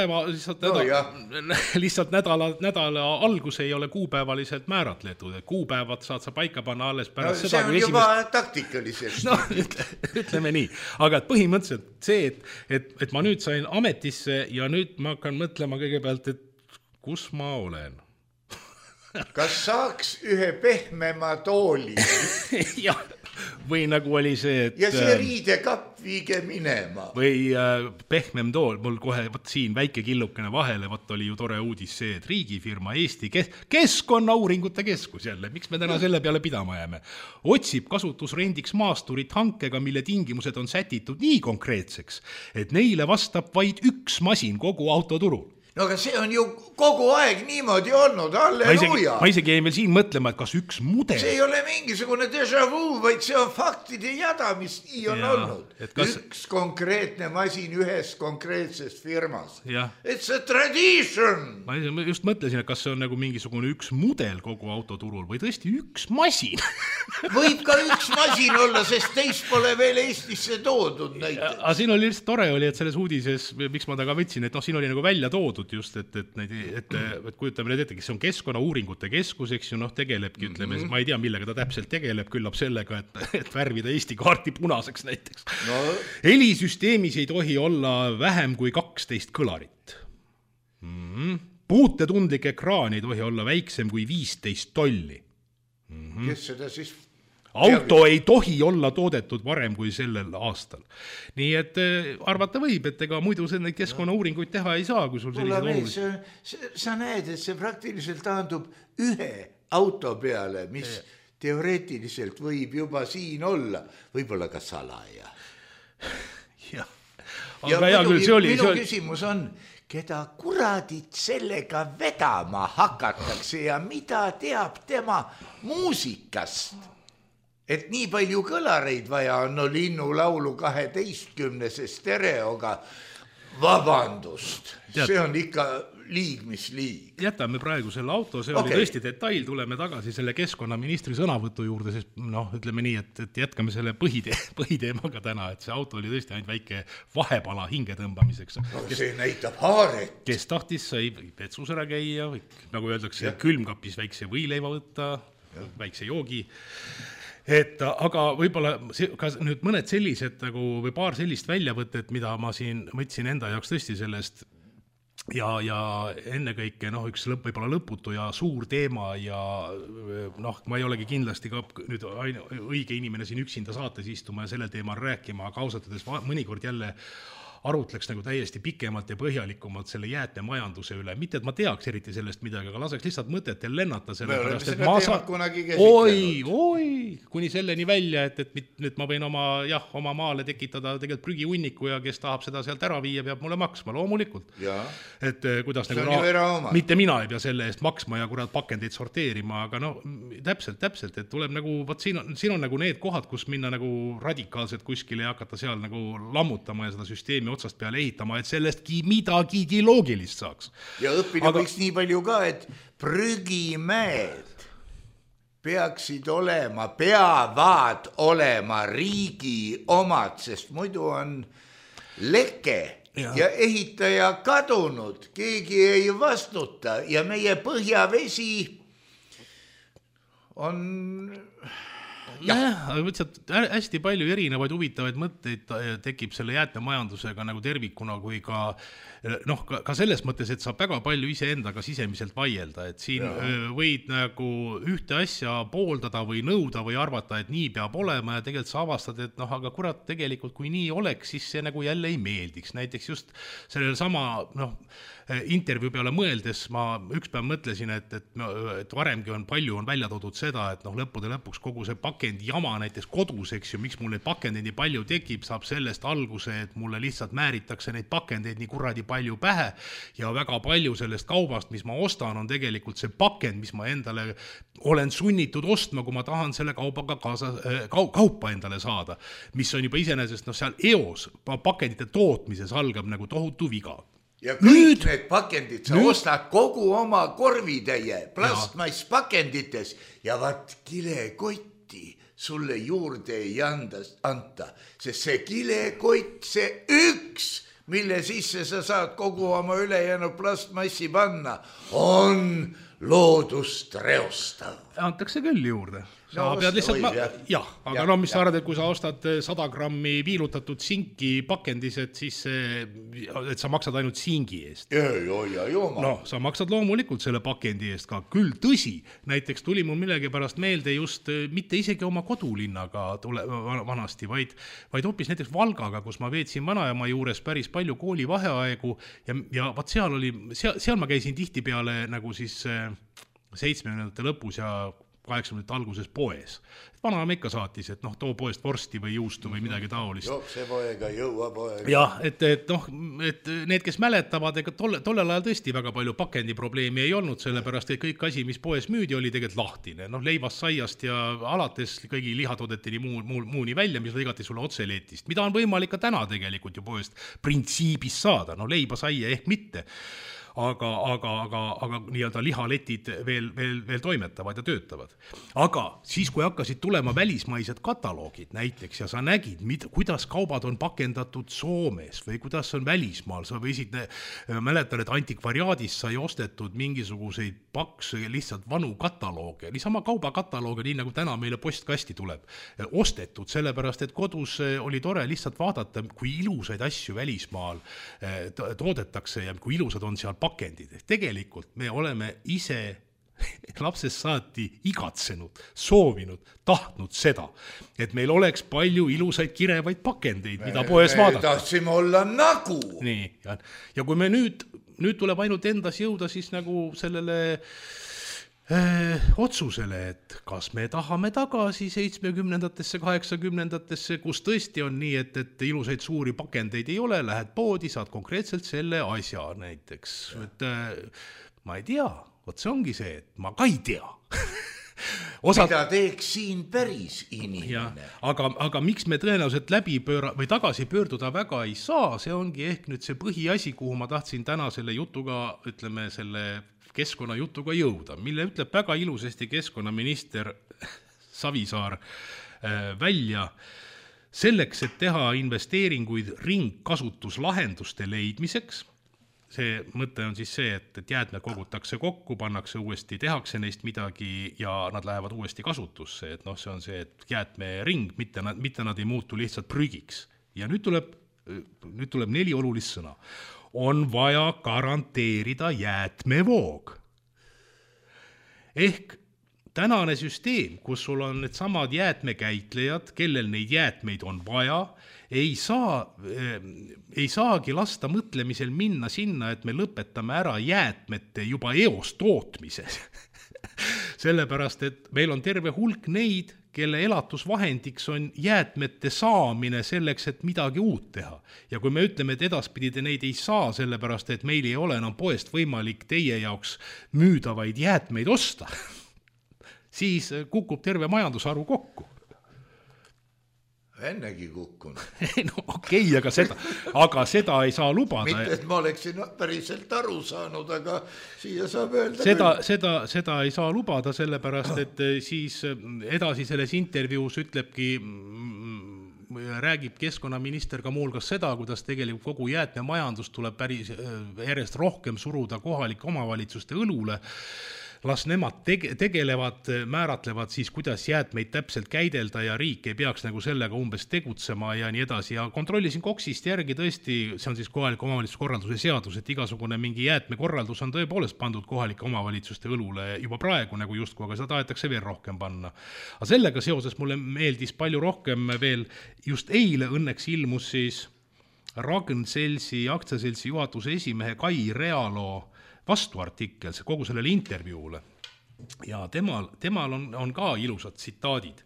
nädala algus ei ole kuupäevaliselt määratletud, et kuupäevad saad sa paika panna alles pärast seda, kui juba taktikaliselt. No, ütleme nii, aga põhimõtteliselt see, et ma nüüd sain ametisse ja nüüd ma hakkan mõtlema kõigepealt, et kus ma olen. Kas saaks ühe pehmema tooli? Jah, või nagu oli see, et... Ja see riidekapp viige minema. Või pehmem tool, mul kohe võt siin väike killukene vahele, võt oli ju tore uudis see, et riigifirma Eesti Keskkonnauuringute Keskus jälle, miks me täna selle peale pidama jääme, otsib kasutusrendiks maasturit hankega, mille tingimused on sätitud nii konkreetseks, et neile vastab vaid üks masin kogu autoturul. No aga see on ju kogu aeg niimoodi olnud, halleluja. Ma isegi jäin veel siin mõtlema, et kas üks mudel... See ei ole mingisugune déjà vu, vaid see on faktide jada, mis nii on olnud. Üks konkreetne masin ühes konkreetses firmas. It's a tradition. Ma just mõtlesin, et kas see on nagu mingisugune üks mudel kogu autoturul või tõesti üks masin. Võib ka üks masin olla, sest teist pole veel Eestisse toodud näiteks. Aga siin oli lihtsalt tore oli, et selles uudises, miks ma ta ka võtsin, et siin oli nagu välja toodud just, et kujutame need ette, kes on Keskkonnauuringute Keskus, eks ju, tegelebki, ütleme, ma ei tea, millega ta täpselt tegeleb, küllap sellega, et värvida Eesti kaarti punaseks näiteks. Helisüsteemis ei tohi olla vähem kui 12 kõlarit. Puutetundlik ekraan ei tohi olla väiksem kui 15 tolli. Kes seda siis... Auto ei tohi olla toodetud varem kui sellel aastal. Nii et arvata võib, et ega muidu neid keskkonnauuringuid teha ei saa, kui sul sellised olulised. Sa näed, et see praktiliselt taandub ühe auto peale, mis teoreetiliselt võib juba siin olla, võib-olla ka salaja. Ja minu küsimus on, keda kuradid sellega vedama hakatakse ja mida teab tema muusikast? Et nii palju kõlareid vaja on, linnulaulu 12 stereoga. Vabandust, see on ikka liig, mis liig. Jätame praegu selle auto, see oli tõesti detail, tuleme tagasi selle keskkonnaministri sõnavõtu juurde, sest ütleme nii, et jätkame selle põhiteemaga täna, et see auto oli tõesti ainult väike vahepala hinge tõmbamiseks. See näitab haaret. Kes tahtis, sai petsus ära käia, nagu öeldakse, külmkapis väikse võileiva võtta, väikse joogi. Aga võib-olla ka nüüd mõned sellised või paar sellist väljavõtet, mida ma siin võtsin enda jaoks tõesti sellest ja ennekõike üks võib-olla lõputu ja suur teema ja ma ei olegi kindlasti ka nüüd õige inimene siin üksinda saates istuma ja sellel teemal rääkima, aga ausatades mõnikord jälle arutleks nagu täiesti pikemalt ja põhjalikumalt selle jäätmemajanduse üle. Mitte, et ma teaks eriti sellest midagi, aga laseks lihtsalt mõtetel lennata selle pärast, et ma kuni selleni välja, et nüüd ma võin oma maale tekitada tegelikult prügihunniku ja kes tahab seda sealt ära viia, peab mulle maksma, loomulikult. Et kuidas mitte mina ei pea selle eest maksma ja kurat pakendeid sorteerima, aga täpselt, et tuleb nagu, siin on nagu need kohad, kus minna nagu radikaalselt kuskile ja hakata seal nagu lammutama ja seda süsteemi otsast peale ehitama, et sellestki midagigi loogilist saaks. Ja õppida võiks nii palju ka, et prügimäed peavad olema riigi omad, sest muidu on leke ja ehitaja kadunud, keegi ei vastuta ja meie põhjavesi on... Aga lihtsalt hästi palju erinevaid huvitavaid mõtteid tekib selle jäätmemajandusega nagu tervikuna kui ka ka selles mõttes, et saab väga palju iseendaga sisemiselt vaielda, et siin võid nagu ühte asja pooldada või nõuda või arvata, et nii peab olema ja tegelikult sa avastad, et aga kurat, tegelikult kui nii oleks, siis see nagu jälle ei meeldiks. Näiteks just sellele sama intervjuu peale mõeldes ma ükspäev mõtlesin, et varemgi on palju välja toodud seda, et lõppude lõpuks kogu see pakendi jama näiteks kodus, eks ju, miks mul neid pakendeid nii palju tekib, saab sellest alguse, et mulle lihtsalt määritakse neid pakendeid nii kuradi palju pähe ja väga palju sellest kaubast, mis ma ostan, on tegelikult see pakend, mis ma endale olen sunnitud ostma, kui ma tahan selle kaubaga kaupa endale saada, mis on juba iseenesest seal eos pakendite tootmises algab nagu tohutu viga. Ja kõik need pakendid sa ostad kogu oma korvitäie plastmasspakendites ja vaat kilekotti sulle juurde ei anta, sest see kilekott, see üks, mille sisse sa saad kogu oma ülejäänud plastmassi panna, on loodust reostav. Antakse küll juurde. Sa pead lihtsalt aga mis sa arvad, et kui sa ostad 100 grammi viilutatud sinki pakendis, et siis et sa maksad ainult singi eest. Sa maksad loomulikult selle pakendi eest ka, küll tõsi. Näiteks tuli mul millegi pärast meelde just mitte isegi oma kodulinnaga vanasti, vaid hoopis näiteks Valgaga, kus ma veetsin vanaema juures päris palju koolivaheaegu ja vaat seal ma käisin tihtipeale nagu siis 70ndate lõpus ja 80ndate alguses poes. Vanaema ikka saatis, et too poest vorsti või juustu või midagi taolist. Jookse poega, jõua poega. Jah, et need, kes mäletavad, ega tollel ajal tõesti väga palju pakendiprobleemi ei olnud, sellepärast, et kõik asi, mis poes müüdi, oli tegelikult lahtine. Leivast, saiast ja alates kõigi lihatoodeteni muuni välja, mis lõigati sulle otseleetist, mida on võimalik ka täna tegelikult ju poest printsiibis saada. Leiba, saia ehk mitte. Aga nii-öelda lihaletid veel toimetavad ja töötavad. Aga siis, kui hakkasid tulema välismaised kataloogid näiteks ja sa nägid, kuidas kaubad on pakendatud Soomes või kuidas on välismaal, sa võisid, mäletan, et antikvariaadis sai ostetud mingisuguseid pakse lihtsalt vanu katalooge, niisama kaubakatalooge, nii nagu täna meile postkasti tuleb, ostetud, sellepärast, et kodus oli tore lihtsalt vaadata, kui ilusaid asju välismaal toodetakse ja kui ilusad on seal pakendid. Tegelikult me oleme ise lapsest saati igatsenud, soovinud, tahtnud seda, et meil oleks palju ilusaid kirevaid pakendeid, mida poes vaadata. Tahtsime olla nagu. Nii, ja kui me nüüd tuleb ainult endas jõuda siis nagu sellele otsusele, et kas me tahame tagasi 70-ndatesse, 80-ndatesse, kus tõesti on nii, et ilusaid suuri pakendeid ei ole, lähed poodi, saad konkreetselt selle asja näiteks. Et ma ei tea, see ongi see, et ma ka ei tea. Mida teeks siin päris inimene? Aga miks me tõenäoliselt või tagasi pöörduda väga ei saa, see ongi ehk nüüd see põhiasi, kuhu ma tahtsin täna selle jutuga, ütleme selle keskkonnajutuga jõuda, mille ütleb väga ilusasti keskkonnaminister Savisaar välja. Selleks, et teha investeeringuid ringkasutuslahenduste leidmiseks, see mõte on siis see, et jäätmed kogutakse kokku, pannakse uuesti, tehakse neist midagi ja nad lähevad uuesti kasutusse. Et see on see, et jäätmering, mitte nad ei muutu lihtsalt prügiks. Ja nüüd tuleb 4 olulist sõna. On vaja garanteerida jäätmevoog. Ehk tänane süsteem, kus sul on need samad jäätmekäitlejad, kellel neid jäätmeid on vaja, ei saagi lasta mõtlemisel minna sinna, et me lõpetame ära jäätmete juba eos tootmise. Sellepärast, et meil on terve hulk neid, kelle elatusvahendiks on jäätmete saamine selleks, et midagi uut teha. Ja kui me ütleme, et edaspidi te neid ei saa, sellepärast, et meil ei ole enam poest võimalik teie jaoks müüdavaid jäätmeid osta, siis kukub terve majandusharu kokku. ennegi kukkunud. No okei, aga seda ei saa lubada. Mitte, et ma oleksin päriselt aru saanud, aga siia saab öelda. Seda ei saa lubada, sellepärast, et siis edasi selles intervjuus ütlebki, räägib keskkonnaminister ka muulgas seda, kuidas tegelikult kogu jäätmemajandus tuleb päris järjest rohkem suruda kohalike omavalitsuste õlule. Las nemad tegelevad, määratlevad siis, kuidas jäätmeid täpselt käidelda ja riik ei peaks nagu sellega umbes tegutsema ja nii edasi. Ja kontrollisin Koksist järgi tõesti, see on siis kohaliku omavalitsuskorralduse seadus, et igasugune mingi jäätmekorraldus on tõepoolest pandud kohalike omavalitsuste õlule juba praegu nagu justku, aga seda tahetakse veel rohkem panna. Aga sellega seoses mulle meeldis palju rohkem veel, just eile õnneks ilmus siis Ragn-Seltsi aktsiaseltsi juhatuse esimehe Kai Realo vastuartikkel kogu sellele intervjuule ja temal on ka ilusad tsitaadid.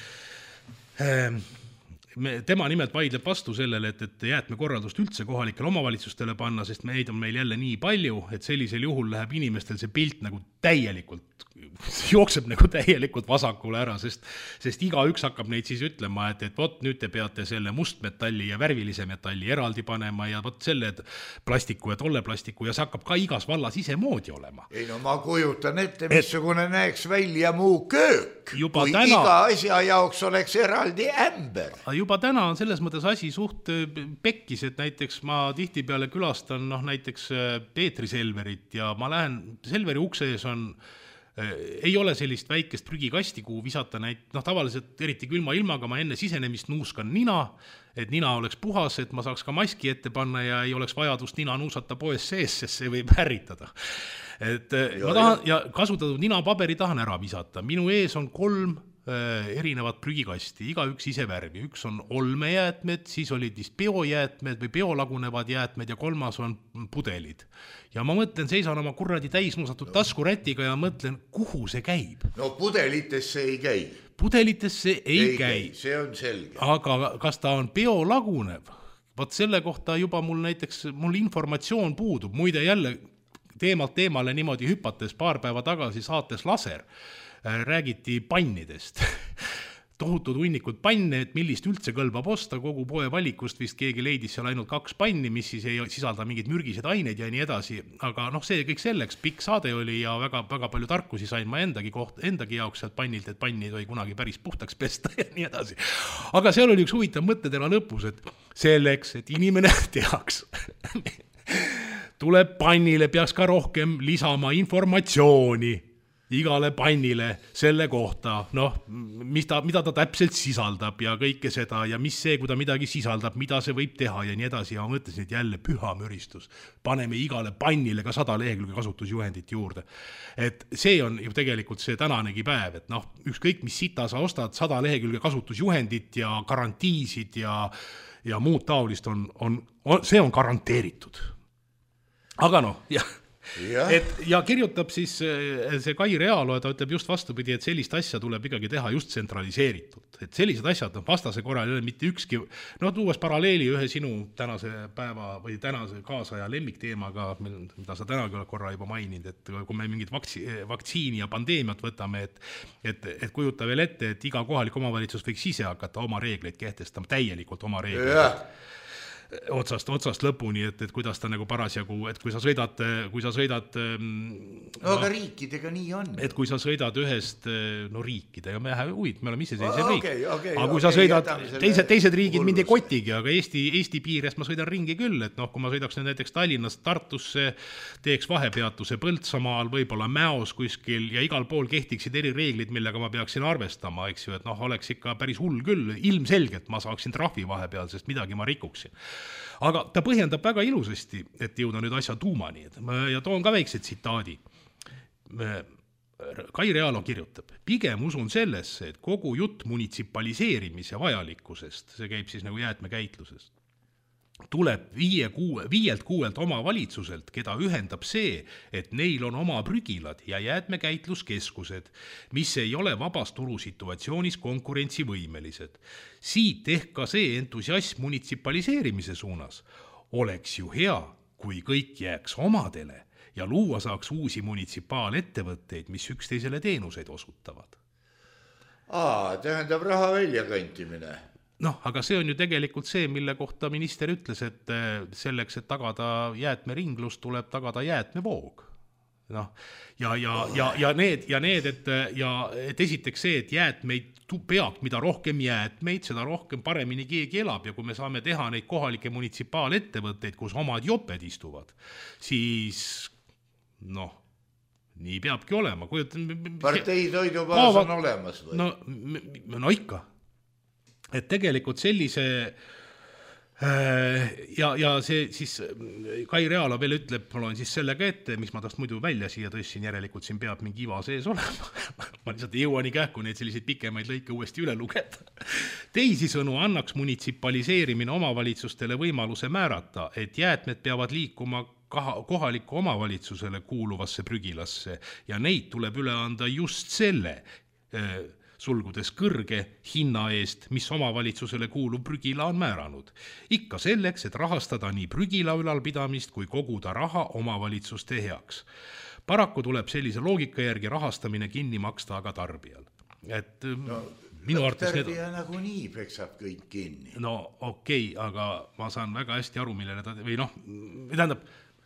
Tema nimelt vaidleb vastu sellele, et jäätmekorraldust üldse kohalikele omavalitsustele panna, sest meid on meil jälle nii palju, et sellisel juhul läheb inimestel see pilt nagu täielikult, jookseb nagu täielikult vasakule ära, sest igaüks hakkab neid siis ütlema, et vot nüüd te peate selle mustmetalli ja värvilise metalli eraldi panema ja vot selle plastiku ja tolle plastiku ja see hakkab ka igas vallas ise moodi olema. Ei no ma kujutan ette, missugune näeks välja muu köök, kui täna, iga asja jaoks oleks eraldi ämber. Juba täna on selles mõttes asi suht pekkis, et näiteks ma tihtipeale külastan näiteks Peetri Selverit ja ma lähen, Selveri ukse ees on ei ole sellist väikest prügikasti, kuhu visata tavaliselt eriti külma ilmaga ma enne sisenemist nuuskan nina, et nina oleks puhas, et ma saaks ka maski ette panna ja ei oleks vajadust nina nuusata poes sees, sest see võib ärritada. Et ma tahan ja kasutatud ninapaberi tahan ära visata. Minu ees on 3 erinevad prügikasti, iga üks ise värvi. Üks on olmejäätmed, siis olid biojäätmed või biolagunevad jäätmed ja 3. on pudelid. Ja ma mõtlen, seisan oma kurradi täisnuusatud taskurätiga ja mõtlen, kuhu see käib. No pudelitesse ei käi. Pudelitesse ei käi. See on selge. Aga kas ta on biolagunev? Vot selle kohta juba mul informatsioon puudub. Muide jälle teemale niimoodi hüpates paar päeva tagasi saates Laser räägiti pannidest. Tohutud hunnikud panne, et millist üldse kõlbab osta, kogu poe valikust vist keegi leidis seal ainult 2 panni, mis siis ei sisalda mingid mürgised aineid ja nii edasi. Aga see kõik selleks, pikk saade oli ja väga palju tarkusi sain ma endagi jaoks sealt pannilt, et panni ei tohi kunagi päris puhtaks pesta ja nii edasi. Aga seal oli üks huvitav mõttetera lõpus, et selleks, et inimene teaks, tuleb pannile, peaks ka rohkem lisama informatsiooni igale pannile selle kohta, mida ta täpselt sisaldab ja kõike seda ja mis see, kui ta midagi sisaldab, mida see võib teha ja nii edasi. Ja ma mõtlesin, et jälle püha müristus. Paneme igale pannile ka 100 lehekülge kasutusjuhendit juurde. Et see on ju tegelikult see tänanegi päev, et ükskõik mis sita sa ostad, 100 lehekülge kasutusjuhendit ja garantiisid ja muud taolist see on garanteeritud. Aga jah. Ja kirjutab siis see Kai Realo, ta ütleb just vastupidi, et sellist asja tuleb ikkagi teha just tsentraliseeritult. Et sellised asjad vastase korral ei ole mitte ükski, tuues paralleeli ühe sinu tänase päeva või tänase kaasaja lemmikteemaga, mida sa täna korra juba maininud, et kui me mingit vaktsiini ja pandeemiat võtame, et kujuta veel ette, et iga kohalik omavalitsus võiks ise hakata oma reegleid kehtestama, täielikult oma reegleid. Otsast lõpuni, et kuidas ta nagu parasjagu, et kui sa sõidad aga riikidega nii on. Et kui sa sõidad ühest, riikidega, me oleme ise sellised riik. Aga kui sa sõidad, teised riigid mind ei kotigi, aga Eesti piires ma sõidan ringi küll, et kui ma sõidaks näiteks Tallinnast Tartusse, teeks vahepeatuse Põltsamaal, võib-olla Mäos kuskil ja igal pool kehtiksid eri reeglid, millega ma peaksin arvestama, eks ju, et oleks ikka päris hull küll, ilmselgelt ma saaksin trahvi vahepeal, sest midagi ma rikuksin. Aga ta põhjendab väga ilusasti, et jõuda nüüd asja tuumani. Ja toon ka väikse tsitaadi. Kai Realo kirjutab, pigem usun sellesse, et kogu jutt munitsipaliseerimise vajalikkusest, see käib siis nagu jäätmekäitlusest, tuleb 5-6 omavalitsuselt, keda ühendab see, et neil on oma prügilad ja jäätmekäitluskeskused, mis ei ole vabas turusituatsioonis konkurentsivõimelised. Siit ehk ka see entusiasm munitsipaliseerimise suunas. Oleks ju hea, kui kõik jääks omadele ja luua saaks uusi munitsipaalettevõtteid, mis üksteisele teenuseid osutavad. Tähendab raha väljakantimine. noh, aga see on ju tegelikult see, mille kohta minister ütles, et selleks, et tagada jäätmeringlus, tuleb tagada jäätmevoog. Noh, ja need, et esiteks see, et jäätmeid mida rohkem jäätmeid, seda rohkem paremini keegi elab ja kui me saame teha neid kohalike munitsipaalettevõtteid, kus omad joped istuvad, siis noh, nii peabki olema. Partei toidubaas on olemas või? No ikka. Et tegelikult sellise ja see siis Kai Realo veel ütleb, ma loen siis sellega ette, mis ma tast muidu välja siia tõssin, järelikult siin peab mingi iva sees olema. Ma lihtsalt ei jõua nii kähku neid selliseid pikemaid lõike uuesti üle lugeda. Teisisõnu annaks munitsipaliseerimine omavalitsustele võimaluse määrata, et jäätmed peavad liikuma kohaliku omavalitsusele kuuluvasse prügilasse ja neid tuleb üle anda just selle sulgudes kõrge hinna eest, mis omavalitsusele kuuluv prügila on määranud. Ikka selleks, et rahastada nii prügila ülalpidamist kui koguda raha omavalitsuste heaks. Paraku tuleb sellise loogika järgi rahastamine kinni maksta aga tarbijal. Et minu arvates tarbija nagu nii peksab kõik kinni. No okei, aga ma saan väga hästi aru, millele või noh, tähendab,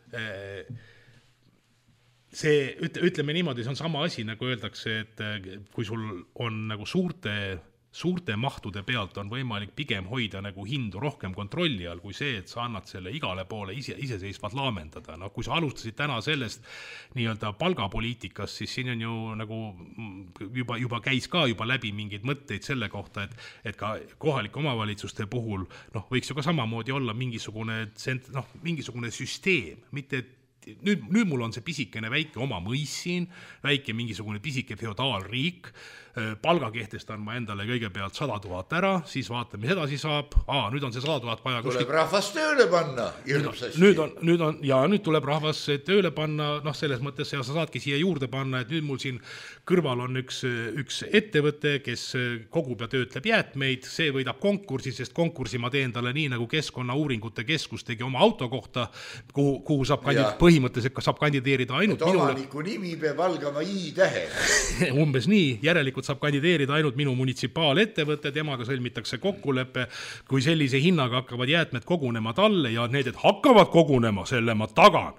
see, ütleme niimoodi, see on sama asi, nagu öeldakse, et kui sul on nagu suurte mahtude pealt on võimalik pigem hoida nagu hindu rohkem kontrolli all, kui see, et sa annad selle igale poole iseseisvat laamendada. No, kui sa alustasid täna sellest nii-öelda palgapoliitikast, siis siin on ju nagu juba käis ka juba läbi mingeid mõtteid selle kohta, et ka kohalike omavalitsuste puhul võiks ju ka samamoodi olla mingisugune süsteem, mitte nüüd mul on see pisikene väike oma mõis siin, väike mingisugune pisike feodaalriik, palga kehtestan ma endale kõigepealt 100 000 ära, siis vaatame, mis edasi saab, nüüd on see 100 000 vaja tuleb rahvas tööle panna, hirmsasti. Nüüd tuleb rahvas tööle panna, selles mõttes ja sa saadki siia juurde panna, et nüüd mul siin kõrval on üks ettevõte, kes kogub ja töötleb jäätmeid, see võidab konkursi, sest konkursi ma teen talle nii, nagu Keskkonnauuringute Keskus tegi oma auto kohta, kuhu saab põhimõtteliselt saab kandideerida ainult omaniku nimi peab algama I-tähe. Umbes nii, järelikult saab kandideerida ainult minu munitsipaalettevõte, temaga sõlmitakse kokkulepe, kui sellise hinnaga hakkavad jäätmed kogunema talle ja need, et hakkavad kogunema, selle ma tagan.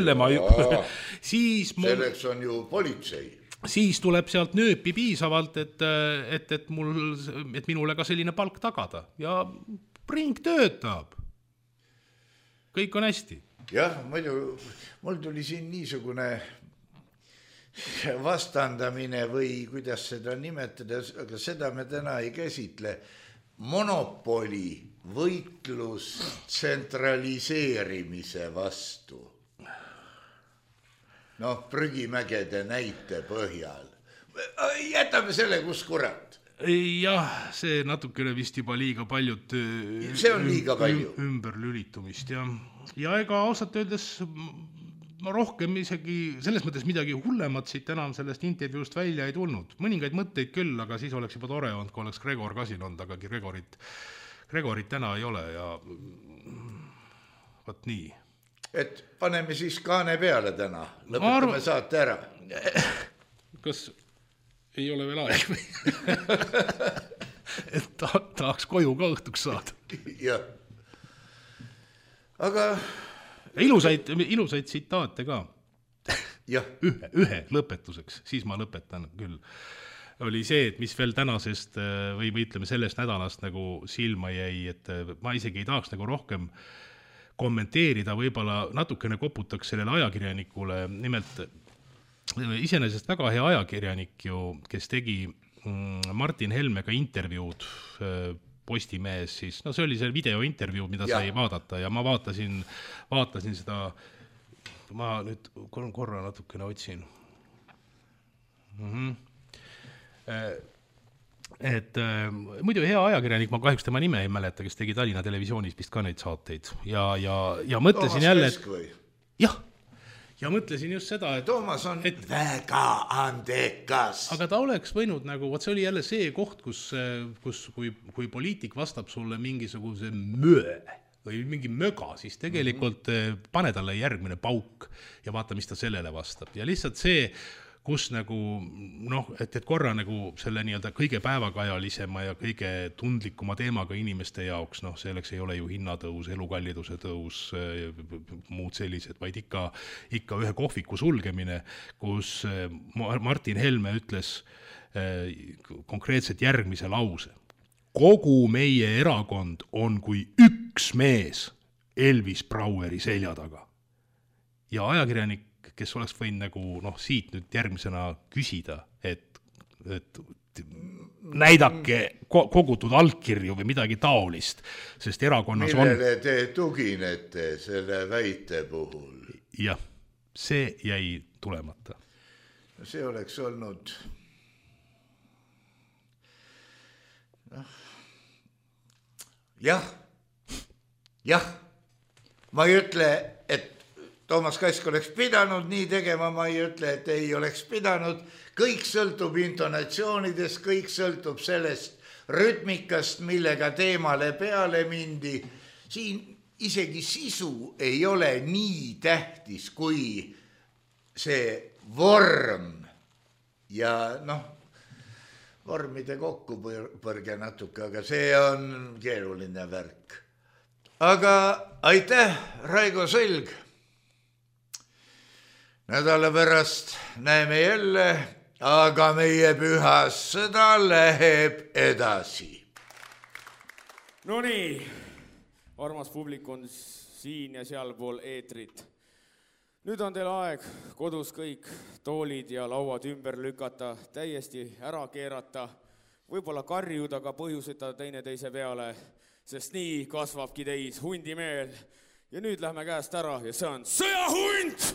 Selleks on ju politsei. Siis tuleb sealt nööpi piisavalt, et minule ka selline palk tagada ja ring töötab. Kõik on hästi. Jah, muidu mul tuli siin niisugune vastandamine või kuidas seda nimetada, aga seda me täna ei käsitle. Monopoli võitlus tsentraliseerimise vastu. Prügimägede näite põhjal. Jätame selle, kus kurat. Jah, see natukene vist juba liiga paljud see on liiga palju ümberlülitumist ja ega ausalt öeldes rohkem isegi selles mõttes midagi hullemat siit enam sellest intervjuust välja ei tulnud. Mõningaid mõtteid küll, aga siis oleks juba tore olnud, kui oleks Gregor ka siin olnud, aga Gregorit täna ei ole ja võt nii. Et paneme siis kaane peale täna, lõpetame saate ära. Kas ei ole veel aeg või? Et tahaks koju ka õhtuks saada. Jah. Aga ilusaid tsitaate ka. Jah. Ühe lõpetuseks, siis ma lõpetan küll. Oli see, et mis veel tänasest või ütleme sellest nädalast nagu silma jäi, et ma isegi ei tahaks nagu rohkem kommenteerida, võib-olla natukene koputaks sellele ajakirjanikule, nimelt iseenesest väga hea ajakirjanik ju, kes tegi Martin Helmega intervjuud Postimehes, siis see oli see videointervjuu, mida sai vaadata ja ma vaatasin seda, ma nüüd korra natukene otsin. Et muidu hea ajakirjanik, ma kahjuks tema nime ei mäleta, kes tegi Tallinna Televisioonis vist ka neid saateid ja mõtlesin jälle, ja mõtlesin just seda, et Toomas on väga andekas. Aga ta oleks võinud nagu, see oli jälle see koht, kus kui poliitik vastab sulle mingisuguse või mingi möga, siis tegelikult pane talle järgmine pauk ja vaata, mis ta sellele vastab. Ja lihtsalt see, kus nagu noh, et korra nagu selle nii-öelda kõige päevakajalisema ja kõige tundlikuma teemaga inimeste jaoks, noh, selleks ei ole ju hinnatõus, elukalliduse tõus, muud sellised, vaid ikka ühe kohviku sulgemine, kus Martin Helme ütles konkreetselt järgmise lause. Kogu meie erakond on kui üks mees Elvis Braueri selja taga. Ja ajakirjanik, kes oleks võinud nagu, noh, siit nüüd järgmisena küsida, et näidake kogutud allkirju või midagi taolist, sest erakonnas millele te tuginete selle väite puhul? Jah, see jäi tulemata. See oleks olnud jah, ma ei ütle, et Toomas Kask oleks pidanud nii tegema, ma ei ütle, et ei oleks pidanud, kõik sõltub intonatsioonidest, kõik sõltub sellest rütmikast, millega teemale peale mindi. Siin isegi sisu ei ole nii tähtis, kui see vorm ja noh, vormide kokkupõrge natuke, aga see on keeruline värk. Aga aitäh, Raigo Sõlg. Nädala pärast näeme jälle, aga meie pühas sõda läheb edasi. No nii, armas publik on siin ja sealpool eetrit. Nüüd on teil aeg kodus kõik toolid ja lauad ümber lükata, täiesti ära keerata, võib-olla karjuda ka põhjuseta teineteise peale, sest nii kasvabki teis hundimeel. Ja nüüd lähme käest ära ja see on sõjahund!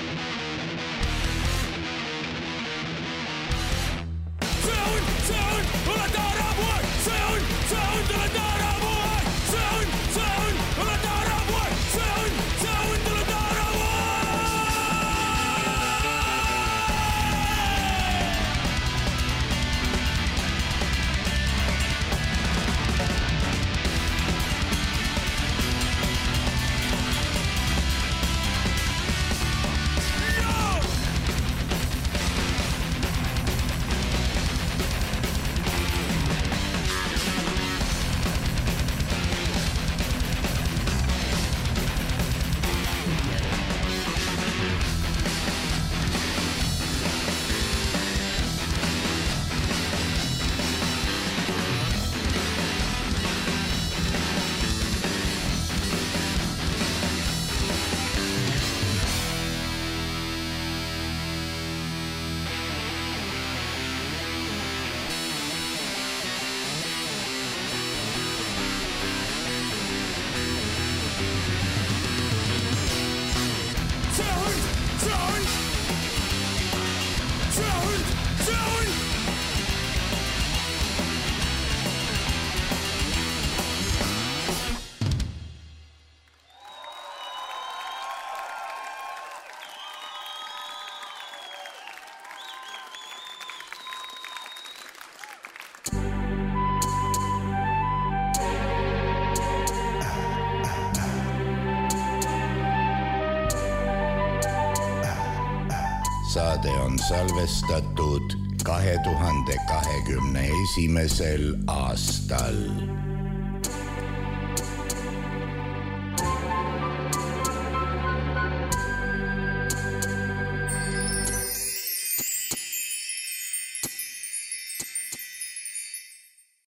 Sound! saade on salvestatud 2021. aastal.